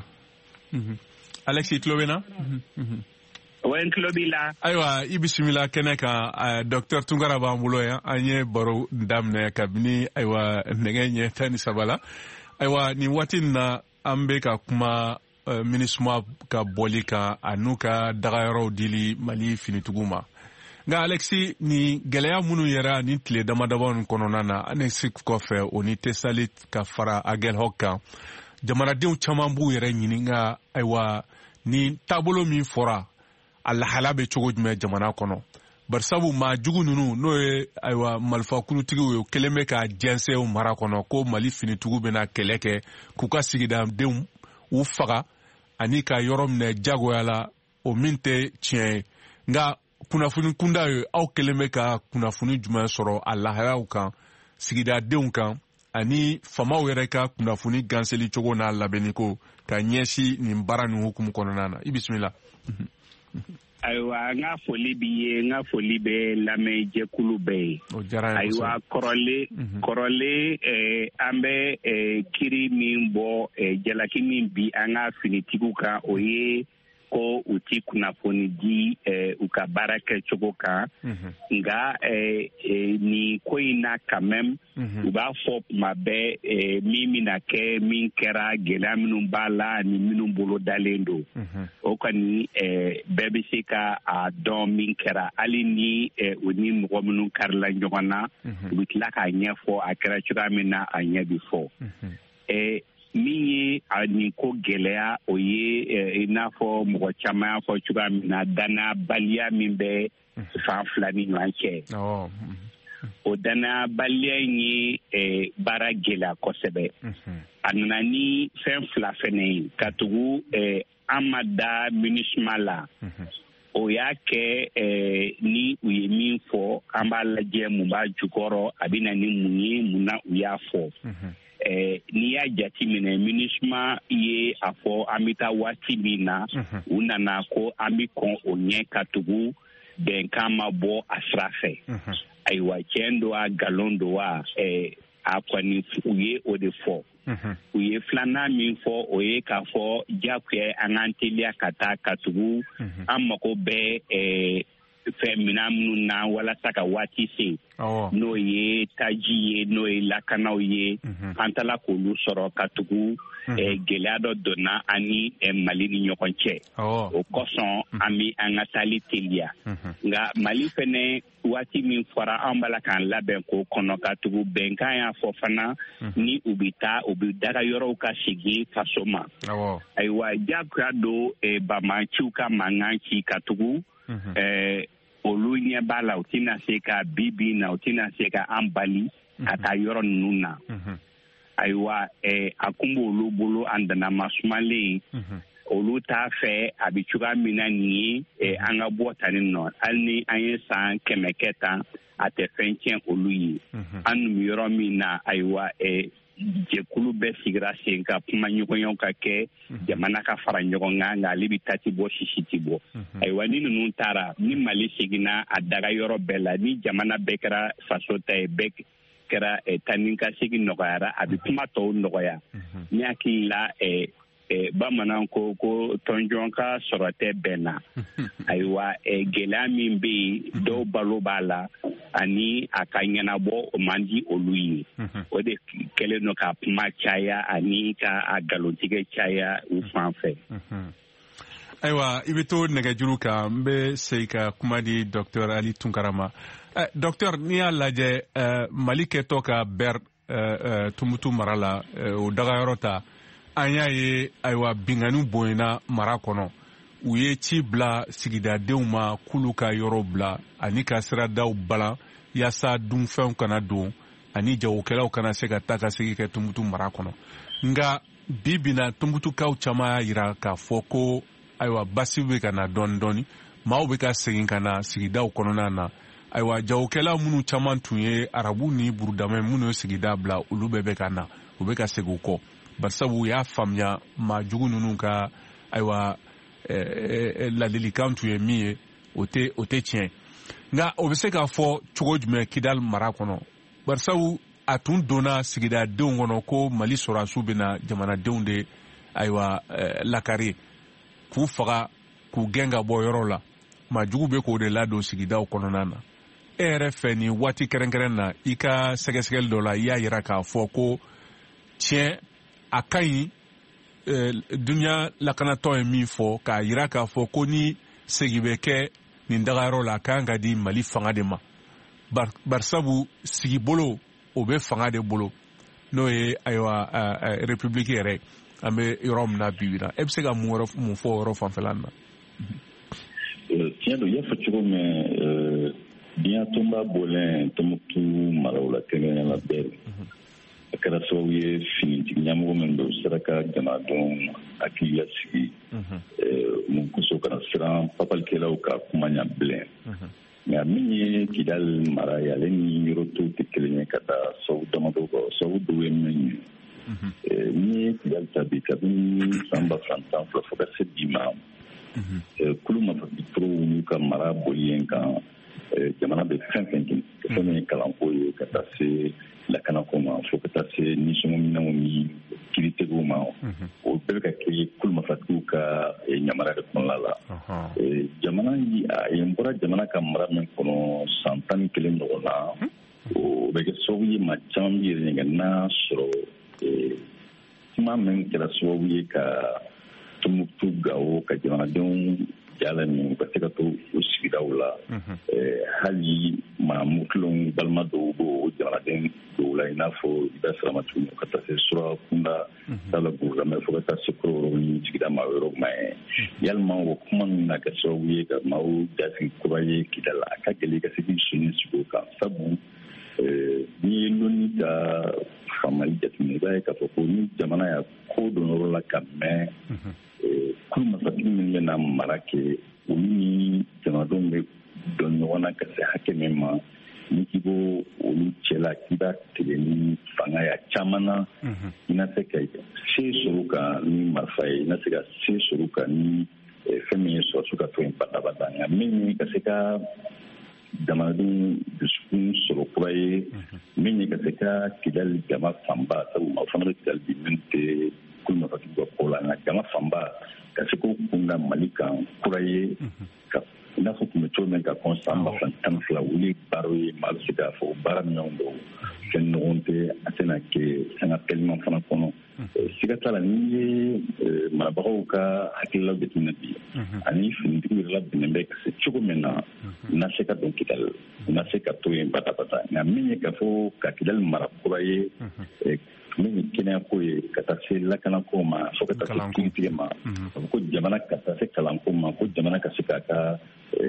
Alexis tulo bɛ na? Oui, n tulo b'i la. Ayiwa i bisimila kɛnɛ kan docteur Tunkara b'an bolo yan an ye baro daminɛ kabini ayiwa nɛgɛ ɲɛ tan ni saba la ayiwa nin waati in na an bɛ ka kuma MINUSMA ka bɔli kan a n'u ka dagayɔrɔw dili Mali finitigiw ma nka Alexis ni gɛlɛya minnu yɛrɛ ni tile damadama ninnu kɔnɔna na Alexis kɔfɛ o ni Tesali ka fara Aguelhok kan jamanadenw caman b'u yɛrɛ ɲininka ayiwa ni taabolo min fɔra a lahala bɛ cogo jumɛn jamana kɔnɔ barisabu maa jugu ninnu n'o ye ayiwa marifakurutigiw ye kelen bɛ ka jɛnsɛnw mara kɔnɔ ko Mali finitigiw bɛna kɛlɛ kɛ k'u ka sigidadenw u faga ani ka yɔrɔ minɛ jagoya la o min tɛ tiɲɛ ye nka kunnafoni kunda ye aw kelen bɛ ka kunnafoni jumɛn sɔrɔ a lahalaw kan sigidadenw kan ani famaw yɛrɛ ka kunnafoni ganseli cogo n'a labɛnni ko ka ɲɛsin nin baara nin hukumu kɔnɔna na i bisimila. Ayiwa n ka foli b'i ye n ka foli bɛ lamɛnjɛkulu bɛɛ ye ayiwa kɔrɔlen kɔrɔlen an bɛ kiri min bɔ jalaki min bi an ka finitigiw kan o ye ko u ti kunnafoni di u ka baara kɛcogo kan nka nin ko in na quand même u b'a fɔ tuma bɛɛ min bɛna kɛ min kɛra gɛlɛya minnu b'a la ani minnu bolo dalen don o kɔni bɛɛ bɛ se ka a dɔn min kɛra hali ni u ni mɔgɔ minnu karila ɲɔgɔn na u bɛ tila k'a ɲɛfɔ a kɛra cogoya min na a ɲɛ bɛ fɔ min ye a nin ko gɛlɛya o ye i n'a fɔ mɔgɔ caman y'a fɔ cogoya min na danabaliya min bɛ fan fila ni ɲɔgɔn cɛ o danabaliya in ye baara gɛlɛya kosɛbɛ a nana ni fɛn fila fɛnɛ ye ka tugu an ma da MINUSMA la o y'a kɛ ni u ye min fɔ an b'a lajɛ mun b'a jukɔrɔ a bɛ na ni mun ye mun na u y'a fɔ n'i y'a jate minɛ MINUSMA ye a fɔ an bɛ taa waati min na u nana ko an bɛ kɔn o ɲɛ ka tugu bɛnkan ma bɔ a sira fɛ ayiwa tiɲɛ don a nkalon don wa a kɔni u ye o de fɔ u ye filanan min fɔ o ye k'a fɔ diyagoya an k'an teliya ka taa ka tugu an mago bɛ fɛn minɛn minnu na walasa ka waati se n'o ye taji ye n'o ye lakanaw ye an taara k'olu sɔrɔ ka tugu gɛlɛya dɔ donna ani Mali ni ɲɔgɔn cɛ o kosɔn an bɛ an ka taali teliya nka Mali fɛnɛ waati min fɔra an b'a la k'an labɛn k'o kɔnɔ ka tugu bɛnkan y'a fɔ fana ni u bɛ taa u bɛ daga yɔrɔw ka segin faso ma ayiwa diyagoya don bamaciw ka mankan ci ka tugu olu ɲɛ b'a la u tɛna se ka bi bi na u tɛna se ka an bali ka taa yɔrɔ ninnu na ayiwa a kun b'olu bolo an dana masumalen olu t'a fɛ a bɛ cogoya min na nin ye an ka bɔ tan ni nɔ hali ni an ye san kɛmɛ kɛ tan a tɛ fɛn tiɲɛ olu ye an dun bɛ yɔrɔ min na ayiwa jɛkulu bɛɛ sigira sen ka kuma ɲɔgɔnyaw ka kɛ jamana ka fara ɲɔgɔn kan nka ale bɛ tati bɔ sisi ti bɔ ayiwa ni ninnu taara ni Mali seginna a daga yɔrɔ bɛɛ la ni jamana bɛɛ kɛra faso ta ye bɛɛ kɛra taa ni ka segin nɔgɔyara a bɛ kuma tɔw nɔgɔya ne hakili la bamanan ko ko tɔnjɔn ka sɔrɔ tɛ bɛn na ayiwa gɛlɛya min bɛ yen dɔw balo b'a la ani a ka ɲɛnabɔ o man di olu ye o de kɛlen don ka kuma caya ani ka a galontigɛ caya u fan fɛ Aywa i bɛ to nɛgɛjuru kan n bɛ segin ka kuma di docteur Ali Tunkara ma. Eh, docteur n'i y'a lajɛ eh, Mali kɛtɔ ka ber eh, eh, Tumutu mara la eh, o dagayɔrɔ ta an y'a ye ayiwa bingani bonyana mara kɔnɔ u ye ci bila sigidadenw ma k'olu ka yɔrɔ bila ani ka siradaw balan yaasa dunfɛnw kana don ani jagokɛlaw kana se ka taa ka segin kɛ Tumutu mara kɔnɔ nka bi bi na Tumutukaw caman y'a yira k'a fɔ ko ayiwa basi bɛ ka na dɔɔni dɔɔni maaw bɛ ka segin ka na sigidaw kɔnɔna na ayiwa jagokɛla minnu caman tun ye arabu ni burudamɛ minnu ye sigida bila olu bɛɛ bɛ ka na u bɛ ka segin u kɔ barisabu u y'a faamuya maa jugu ninnu ka ayiwa eh, ladilikan tun ye min ye o tɛ o tɛ tiɲɛ nka o bɛ se k'a fɔ cogo jumɛn Kidal mara kɔnɔ barisabu a tun donna sigidadenw kɔnɔ ko Mali sɔrɔdasiw bɛ na jamanadenw de ayiwa eh, lakari k'u faga k'u gɛn ka bɔ yɔrɔ la maa jugu bɛ k'o de ladon sigidaw kɔnɔna na e yɛrɛ fɛ nin waati kɛrɛnkɛrɛn na i ka sɛgɛsɛgɛli dɔ la i y'a yira k'a fɔ ko tiɲɛ a ka ɲi eh, dunuya lakanatɔ ye min fɔ k'a yira k'a fɔ ko ni segi bɛ kɛ nin dagayɔrɔ la a kan ka di Mali fanga de ma Bar, barisabu sigi bolo o bɛ fanga de bolo n'o ye ayiwa uh, uh, république yɛrɛ an bɛ yɔrɔ min na bi bi la e bɛ se ka mun wɛrɛ mun fɔ o yɔrɔ fanfɛla na. tiɲɛ don i y'a fɔ cogo min diɲɛ tun b'a bɔlen Tumutu maraw la kɛnɛya la bɛɛ a kɛra sababu ye finitigi ɲɛmɔgɔ min don u sera ka jamanadenw hakili lasigi mun kosɔn kana siran papalikɛlaw ka kuma ɲɛ bilen nka min ye Kidal mara ye ale ni yɔrɔ tɔw tɛ kelen ye ka taa sababu damadɔ kɔ sababu dɔw ye min ye n'i ye Kidal ta bi kabini san ba fila tan fila fo ka se bi ma kulu mafatigiw y'u ka mara boli yen kan jamana bɛ fɛn fɛn kɛ fɛn min ye kalanko ye ka taa se lakanako ma fo ka taa se nisɔngɔminɛnw ni kiritigiw ma o bɛɛ bɛ ka kɛ kulu mafatigiw ka ɲamara de kɔnɔna la jamana a ye n bɔra jamana ka mara min kɔnɔ san tan ni kelen ɲɔgɔn na o bɛ kɛ sababu ye maa caman bɛ yɛrɛ ɲininka n'a sɔrɔ kuma min kɛra sababu ye ka Tumutu Gawo ka jamanadenw jala min ka se ka to o sigidaw la hali maamu kelenw balima dɔw b'o jamanaden dɔw la i n'a fɔ i bɛ sirama tuguni ka taa se Surakunda Sala Burukina fo ka taa se Kɔrɔbɔrɔ ni sigida maa yɔrɔ ma ye yalima o kuma min na kɛ sababu ye ka maaw jasigi kura ye Kidal a ka gɛlɛn ka se k'i sonni sigi o kan sabu n'i ye loni ka faamali jateminɛ i b'a ye k'a fɔ ko ni jamana y'a ko don yɔrɔ la ka mɛn kulu masatigi minnu bɛna mara kɛ olu ni jamanadenw bɛ dɔn ɲɔgɔn na ka se hakɛ min ma ni k'i b'o olu cɛ la k'i b'a tigɛ ni fanga ye a caman na i na se ka se sɔrɔ kan ni marifa ye i na se ka se sɔrɔ kan ni fɛn min ye sɔrɔsiw ka fɛn badabada nka min ye ka se ka jamanadenw dusukun sɔrɔ kura ye min ye ka se ka Kidal jama fanba sabu maa fana bɛ Kidal bi min tɛ kulu mafatigiw ka ko la nka jama fanba ka se k'o kun da Mali kan kura ye ka i n'a fɔ tun bɛ cogo min ka kɔn san ba fila tan ni fila wuli baaraw ye maa bɛ se k'a fɔ baara minnu don fɛn ɲɔgɔn tɛ a tɛna kɛ sanga teliman fana kɔnɔ siga t'a la n'i ye marabagaw ka hakililaw jateminɛ bi ani finitigiw yɛrɛ labɛnnen bɛ ka se cogo min na na se ka don Kidal na se ka to yen badabada nka min ye k'a fɔ ka Kidal mara kura ye min ye kɛnɛyako ye ka taa se lakanako ma fo ka taa se kiiritigɛ ma ko jamana ka taa se kalanko ma ko jamana ka se k'a ka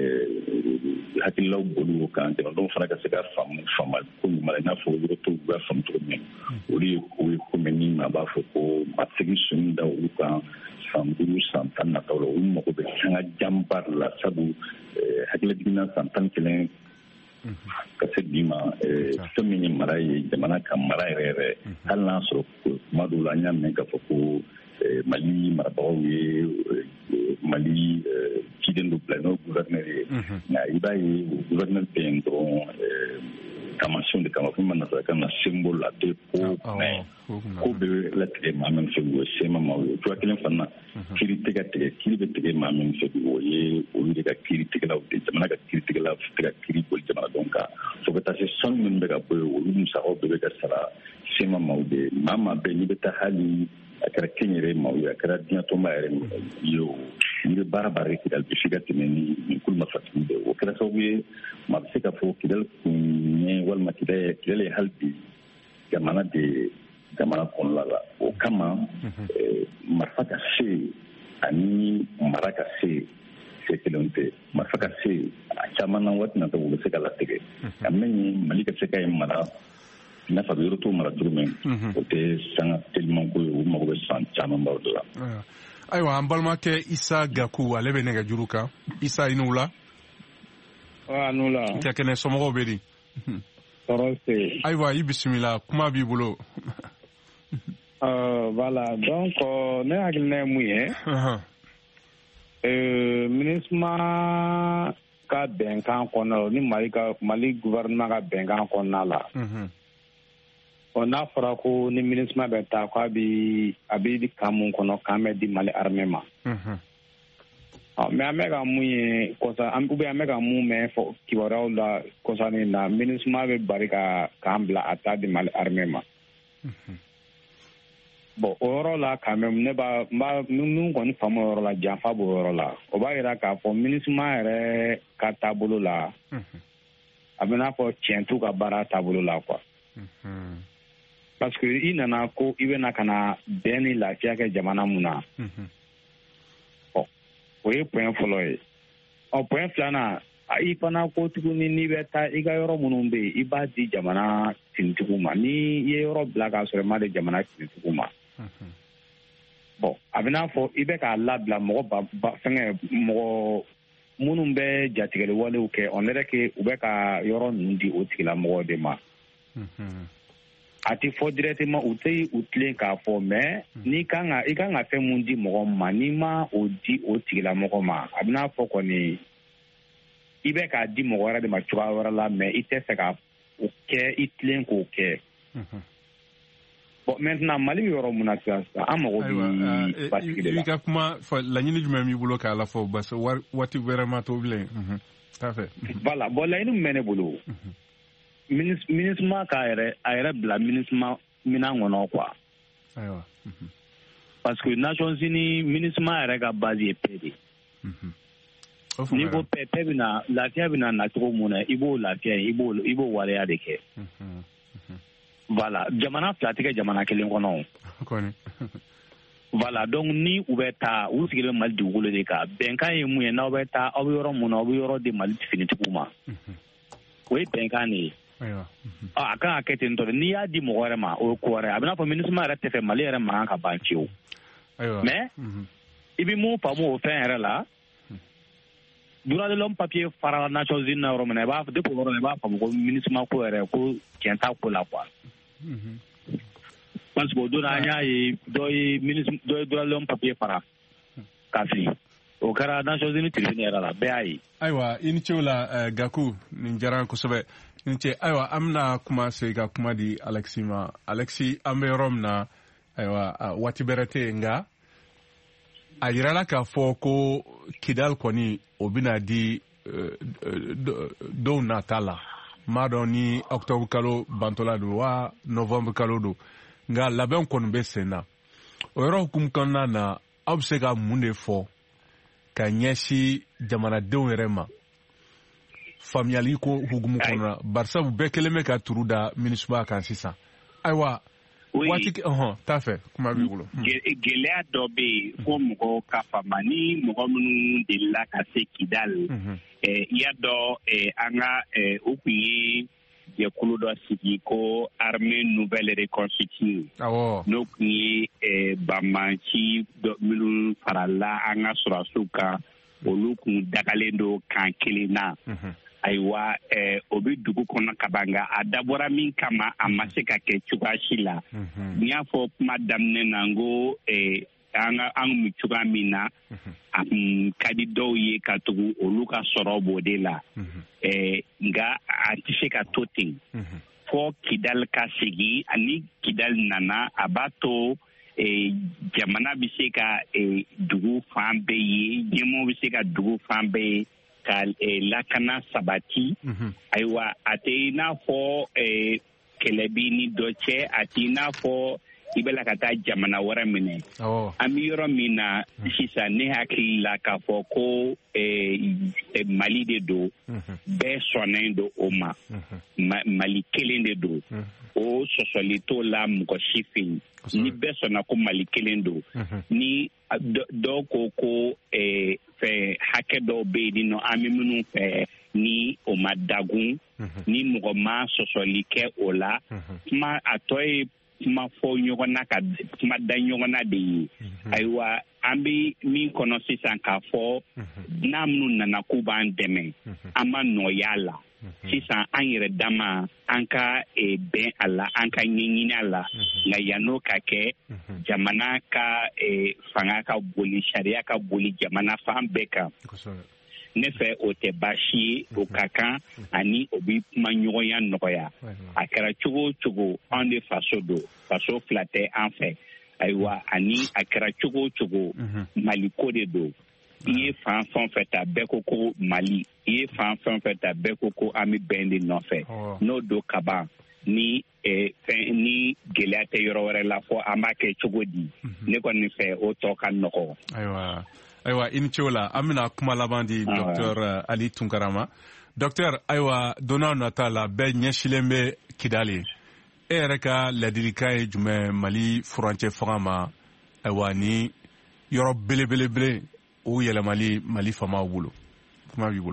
hakililaw boli o kan jamanadenw fana ka se ka faamu faama ko ɲuman i n'a fɔ yɔrɔ tɔw b'a faamu cogo min o de ye ko ye ko mɛ ni maa b'a fɔ ko ma segin sɔnni da olu kan san duuru san tan nataw la olu mago bɛ sanga janba de la sabu hakililajiginna san tan kelen ka se bi ma fɛn min ye mara ye jamana ka mara yɛrɛ yɛrɛ hali n'a sɔrɔ kuma dɔw la an y'a mɛn k'a fɔ ko Mali marabagaw ye Mali ciden dɔ bila n'o gouverneur ye nka i b'a ye o gouverneur bɛ yen dɔrɔn taamasiyɛnw de kama fo ma nasarakan na symbole a tɛ ko kunna ko bɛ latigɛ maa min fɛ o ye sema maaw ye o cogoya kelen fana kiiri tɛ ka tigɛ kiiri bɛ tigɛ maa min fɛ o ye olu de ka kiiritigɛlaw de jamana ka kiiritigɛlaw tɛ ka kiiri boli jamanadenw kan fo ka taa se sanu minnu bɛ ka bɔ yen olu musakaw bɛɛ bɛ ka sara sema maaw de maa maa bɛɛ n'i bɛ taa hali a kɛra kɛnyɛrɛ maaw ye a kɛra diɲɛtɔnba yɛrɛ ye o i bɛ baara baara kɛ Kidal bɛ se ka tɛmɛ ni nin kulu mafatigi bɛɛ o kɛra sababu ye maa bɛ se ka fɔ Kidal kun ye walima Kidal Kidal ye hali bi jamana de jamana kɔnɔna la o kama marifa ka se ani mara ka se se kelen tɛ marifa ka se a caman na waati natɔ u bɛ se ka latigɛ ka mɛn Mali ka se ka ye mara i n'a fɔ a bɛ yɔrɔ t'o mara cogo min o tɛ sanga teliman ko ye u mago bɛ san caman baw de la. Ayiwa an balimakɛ Isa Gaku ale bɛ nɛgɛjuru kan Isa i n'u la. Aa n'u la. Cɛ kɛnɛ somɔgɔw bɛ di. Tɔɔrɔ tɛ. Ayiwa i bisimila kuma b'i bolo. Euh, voilà, donc euh, ne hakilina ye mun ye euh, MINUSMA ka bɛnkan kɔnɔna ni Mali ka Mali gouvernement ka bɛnkan kɔnɔna la ɔ n'a fɔra ko ni MINUSMA bɛ taa ko a bi a bi kan mun kɔnɔ kan bɛ di Mali armée ma ɔ mais an bɛ ka mun ye kɔsa an ou bien an bɛ ka mun mɛn fɔ kibaruyaw la kɔsanin na MINUSMA bɛ bari ka kan bila a taa di Mali armée ma. Bon o yɔrɔ la quand même ne b'a minnu kɔni faamu o yɔrɔ la janfa b'o yɔrɔ la o b'a yira k'a fɔ MINUSMA yɛrɛ ka taabolo la a bɛ n'a fɔ tiɲɛ t'u ka baara taabolo la quoi parce que i nana ko i bɛna ka na bɛn ni lafiya kɛ jamana mun na ɔ o ye point fɔlɔ ye ɔ point filanan i fana ko tuguni n'i bɛ taa i ka yɔrɔ minnu bɛ yen i b'a di jamana tintigiw ma ni i ye yɔrɔ bila k'a sɔrɔ i ma di jamana tintigiw ma. Bon a bɛ n'a fɔ i bɛ k'a labila mɔgɔ ba ba fɛngɛ mɔgɔ minnu bɛ jatigɛli walew kɛ on dirait que u bɛ ka yɔrɔ ninnu di o tigilamɔgɔw de ma a ti fɔ directement u tɛ u tilen k'a fɔ mais n'i kan ka i kan ka fɛn mun di mɔgɔ ma n'i ma o di o tigilamɔgɔ ma a bɛ n'a fɔ kɔni i bɛ k'a di mɔgɔ wɛrɛ de ma cogoya wɛrɛ la mais i tɛ fɛ ka o kɛ i tilen k'o kɛ. Bon maintenant Mali bɛ yɔrɔ mun na sisan an mago bɛ basigi de la. I ka kuma laɲini jumɛn b'i bolo k'a la fɔ parce que waati wɛrɛ ma to bilen. T'a fɛ. Voilà bon laɲini min bɛ ne bolo MINUSMA k'a yɛrɛ a yɛrɛ bila MINUSMA minan kɔnɔ quoi. Ayiwa. Parce que Nations Unies MINUSMA yɛrɛ ka base ye paix de. N'i ko paix paix bɛna lafiya bɛna na cogo mun na i b'o lafiya i b'o i b'o waleya de kɛ. Voilà jamana fila tɛ kɛ jamana kelen kɔnɔ. Voilà donc ni u bɛ taa u sigilen Mali dugukolo de kan bɛnkan ye mun ye n'aw bɛ taa aw bɛ yɔrɔ mun na aw bɛ yɔrɔ di Mali finitigiw ma. O ye bɛnkan de ye. A kan ka kɛ ten tɔ n'i y'a di mɔgɔ wɛrɛ ma o ye ko wɛrɛ a bɛ n'a fɔ MINUSMA yɛrɛ tɛ fɛ Mali yɛrɛ mankan ka ban fiyewu. Mais i bɛ mun faamu o fɛn yɛrɛ la droit de l'homme papier fara Nations Unies na yɔrɔ min na i b'a fɔ depuis o yɔrɔ la i b'a faamu ko MINUSMA ko yɛrɛ ko tiɲɛ t'a ko la quoi. Parce que o don an y'a ye dɔ ye MINUSMA dɔ ye droit de l'homme papier fara ka fili o kɛra Nations Unies tribunal yɛrɛ la bɛɛ y'a ye. Ayiwa i ni ce o la Gaku nin diyara n kosɛbɛ i ni ce ayiwa an bɛna kuma segin ka kuma di Alexis ma Alexis an bɛ yɔrɔ min na ayiwa waati bɛrɛ tɛ yen nka a yirala k'a fɔ ko Kidal kɔni o bɛna di dɔw nata la m'a dɔn ni octobre kalo bantɔla don wa novembre kalo don nka labɛn kɔni bɛ sen na o yɔrɔ hukumu kɔnɔna na aw bɛ se ka mun de fɔ ka ɲɛsin jamanadenw yɛrɛ ma faamuyali ko hukumu kɔnɔna barisabu bɛɛ kelen bɛ ka turu da MINUSMA kan sisan ayiwa waati ɔhɔn t'a fɛ kuma b'i bolo. Gɛlɛya dɔ bɛ yen fo mɔgɔw ka faama ni mɔgɔ minnu delila ka se Kidal i y'a dɔn an ka o tun ye jɛkulu dɔ sigi ko armée nouvelle reconstituée n'o tun ye banmanci minnu farala an ka sɔrɔdasiw kan olu tun dagalen don kan kelen na. Ayiwa o bɛ dugu kɔnɔ ka ban nka a dabɔra min kama a ma se ka kɛ cogoya si la n y'a fɔ kuma daminɛ na n ko an ka an bɛ cogoya min na a kun ka di dɔw ye ka tugu olu ka sɔrɔ b'o de la nka a tɛ se ka to ten fɔ Kidal ka segin ani Kidal nana a b'a to jamana bɛ se ka dugu fan bɛɛ ye ɲɛmɔgɔ bɛ se ka dugu fan bɛɛ ye. Ka lakana sabati ayiwa a tɛ i n'a fɔ kɛlɛ b'i ni dɔ cɛ a tɛ i n'a fɔ i bɛ la ka taa jamana wɛrɛ minɛ an bɛ yɔrɔ min na sisan ne hakili la k'a fɔ ko mali de don bɛɛ sɔnnen don o ma mali kelen de don o sɔsɔli t'o la mɔgɔ si fɛ yen ni bɛɛ sɔnna ko mali kelen don ni dɔw ko ko fɛ hakɛ dɔw bɛ yen nɔ an bɛ minnu fɛ ni o ma dagun ni mɔgɔ ma sɔsɔli kɛ o la kuma a tɔ ye kuma fɔ ɲɔgɔn na ka kuma da ɲɔgɔn na de ye ayiwa an bɛ min kɔnɔ sisan k'a fɔ n'a minnu nana k'u b'an dɛmɛ an ma nɔya la sisan an yɛrɛ dama an ka bɛn a la an ka ɲɛɲini a la nka yan'o ka kɛ jamana ka fanga ka boli sariya ka boli jamana fan bɛɛ kan ne fɛ o tɛ baasi ye o ka kan ani o bɛ kuma ɲɔgɔnya nɔgɔya a kɛra cogo o cogo an de faso don faso fila tɛ an fɛ ayiwa ani a kɛra cogo o cogo mali ko de don i ye fan fɛn fɛ ta bɛɛ ko ko mali i ye fan fɛn fɛ ta bɛɛ ko ko an bɛ bɛn de nɔfɛ n'o don ka ban ni fɛn ni gɛlɛya tɛ yɔrɔ wɛrɛ la fɔ an b'a kɛ cogo di ne kɔni fɛ o tɔ ka nɔgɔ. ayiwa ayiwa i ni ce o la an bɛna kuma laban di docteur Ali Tunkara ma docteur ayiwa don n'a nata la bɛɛ ɲɛsilen bɛ Kidali e yɛrɛ ka ladilikan ye jumɛn Mali furancɛ fanga ma ayiwa ni yɔrɔ belebelebele o yɛlɛmali Mali faamaw bolo kuma b'i bolo.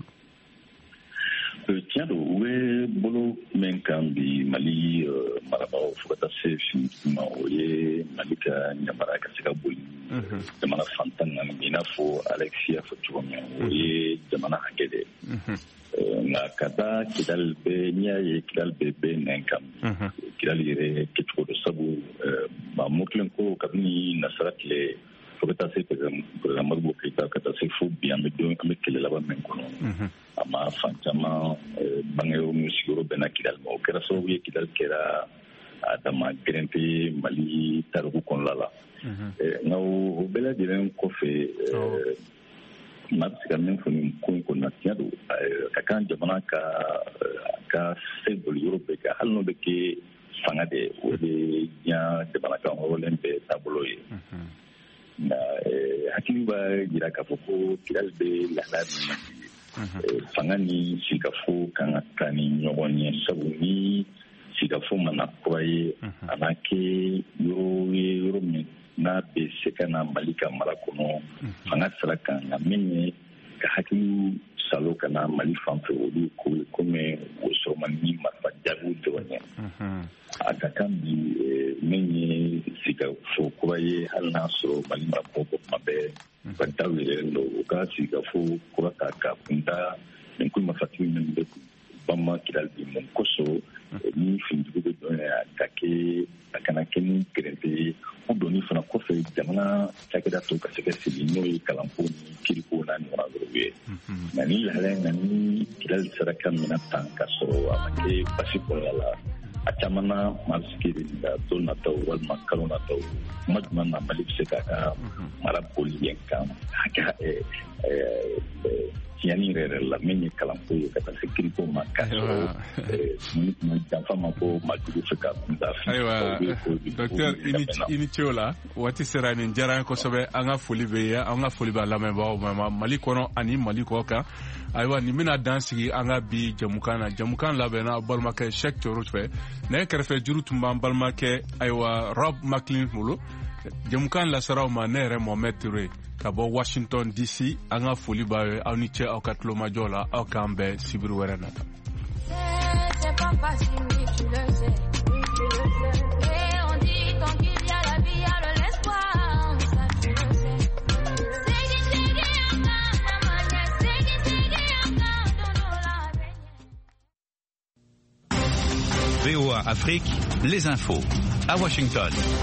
tiɲɛ don u bɛ bolo min kan bi Mali marabagaw fo ka taa se finitigi ma o ye Mali ka ɲamara ka se ka boli jamana fan tan ni naani i n'a fɔ Alexis y'a fɔ cogo min o ye jamana hakɛ de nka ka da Kidali bɛ n'i y'a ye Kidali bɛ bɛ nɛn kan Kidali yɛrɛ kɛcogo don sabu maa mɔ kelen ko kabini nasara tile fo ka taa se perezida Modibo Keyita ka taa se fo bi an bɛ don an bɛ tile laban min kɔnɔ a ma fan caman bangeyɔrɔ n'u sigiyɔrɔ bɛnna Kidali ma o kɛra sababu ye Kidali kɛra a dama gɛrɛnte Mali tariku kɔnɔna la nka o bɛɛ lajɛlen kɔfɛ n'a bɛ se ka min fɔ nin ko in kɔnɔna tiɲɛ don ka kan jamana ka ka se boli yɔrɔ bɛɛ kan hali n'o bɛ kɛ fanga de o de diɲɛ jamana kan hɔrɔnlen bɛɛ taabolo ye nka hakili b'a jira k'a fɔ ko Kidali bɛ lahala min fanga ni sigikafo kan ka taa ni ɲɔgɔn ye sabu ni sigikafo mana kura ye a n'a kɛ yɔrɔ ye yɔrɔ min n'a bɛ se ka na Mali ka mara kɔnɔ fanga sira kan nka min ye ka hakili salo ka na Mali fan fɛ olu ko ye komi o sɔrɔ man ni marifa jaabiw dɔrɔn ye a ka kan bi min ye sigikafo kura ye hali n'a sɔrɔ Mali marabagaw ko kuma bɛɛ ka da yɛrɛ don u ka sigikafo kura ta ka kunda nin ko mafatigi min bɛ bama Kidali bi mun kosɔn ni finitigiw bɛ dɔn a ka kɛ a kana kɛ ni gɛrɛnte ye o doni fana kɔfɛ jamana cakɛda tɔw ka se ka sigi n'o ye kalanko ni kiriko n'a ɲɔgɔnna dɔrɔn ye nka ni lahala in na ni Kidali sera ka minɛ tan ka sɔrɔ a ma kɛ basi kɔnɔna la a caman na maa bɛ se k'i ɲininka don nataw walima kalo nataw kuma jumɛn na Mali bɛ se k'a ka mara boli yen kan hakɛ tiɲɛni yɛrɛ yɛrɛ la min ye kalanko ye ka taa se kiriko ma k'a sɔrɔ janfa ma ko maajugu fɛ ka kunda ayiwa docteur i ni ce o la waati sera nin diyara an ye kosɛbɛ an ka foli bɛ ye an ka foli b'a lamɛnbagaw ma Mali kɔnɔ ani Mali kɔ kan ayiwa nin bɛna dan sigi an ka bi jamukan na jamukan labɛnna balimakɛ Cheikh Toro fɛ ne kɛrɛfɛ juru tun b'an balimakɛ ayiwa Rob Macklin bolo jamukan lasaraw ma ne yɛrɛ Mohamed Touré ka bɔ Washington D C an ka foli b'a ye aw ni ce aw ka tulomajɔ la aw k'an bɛn sibiri wɛrɛ nata. V O A Afrique, les infos à Washington.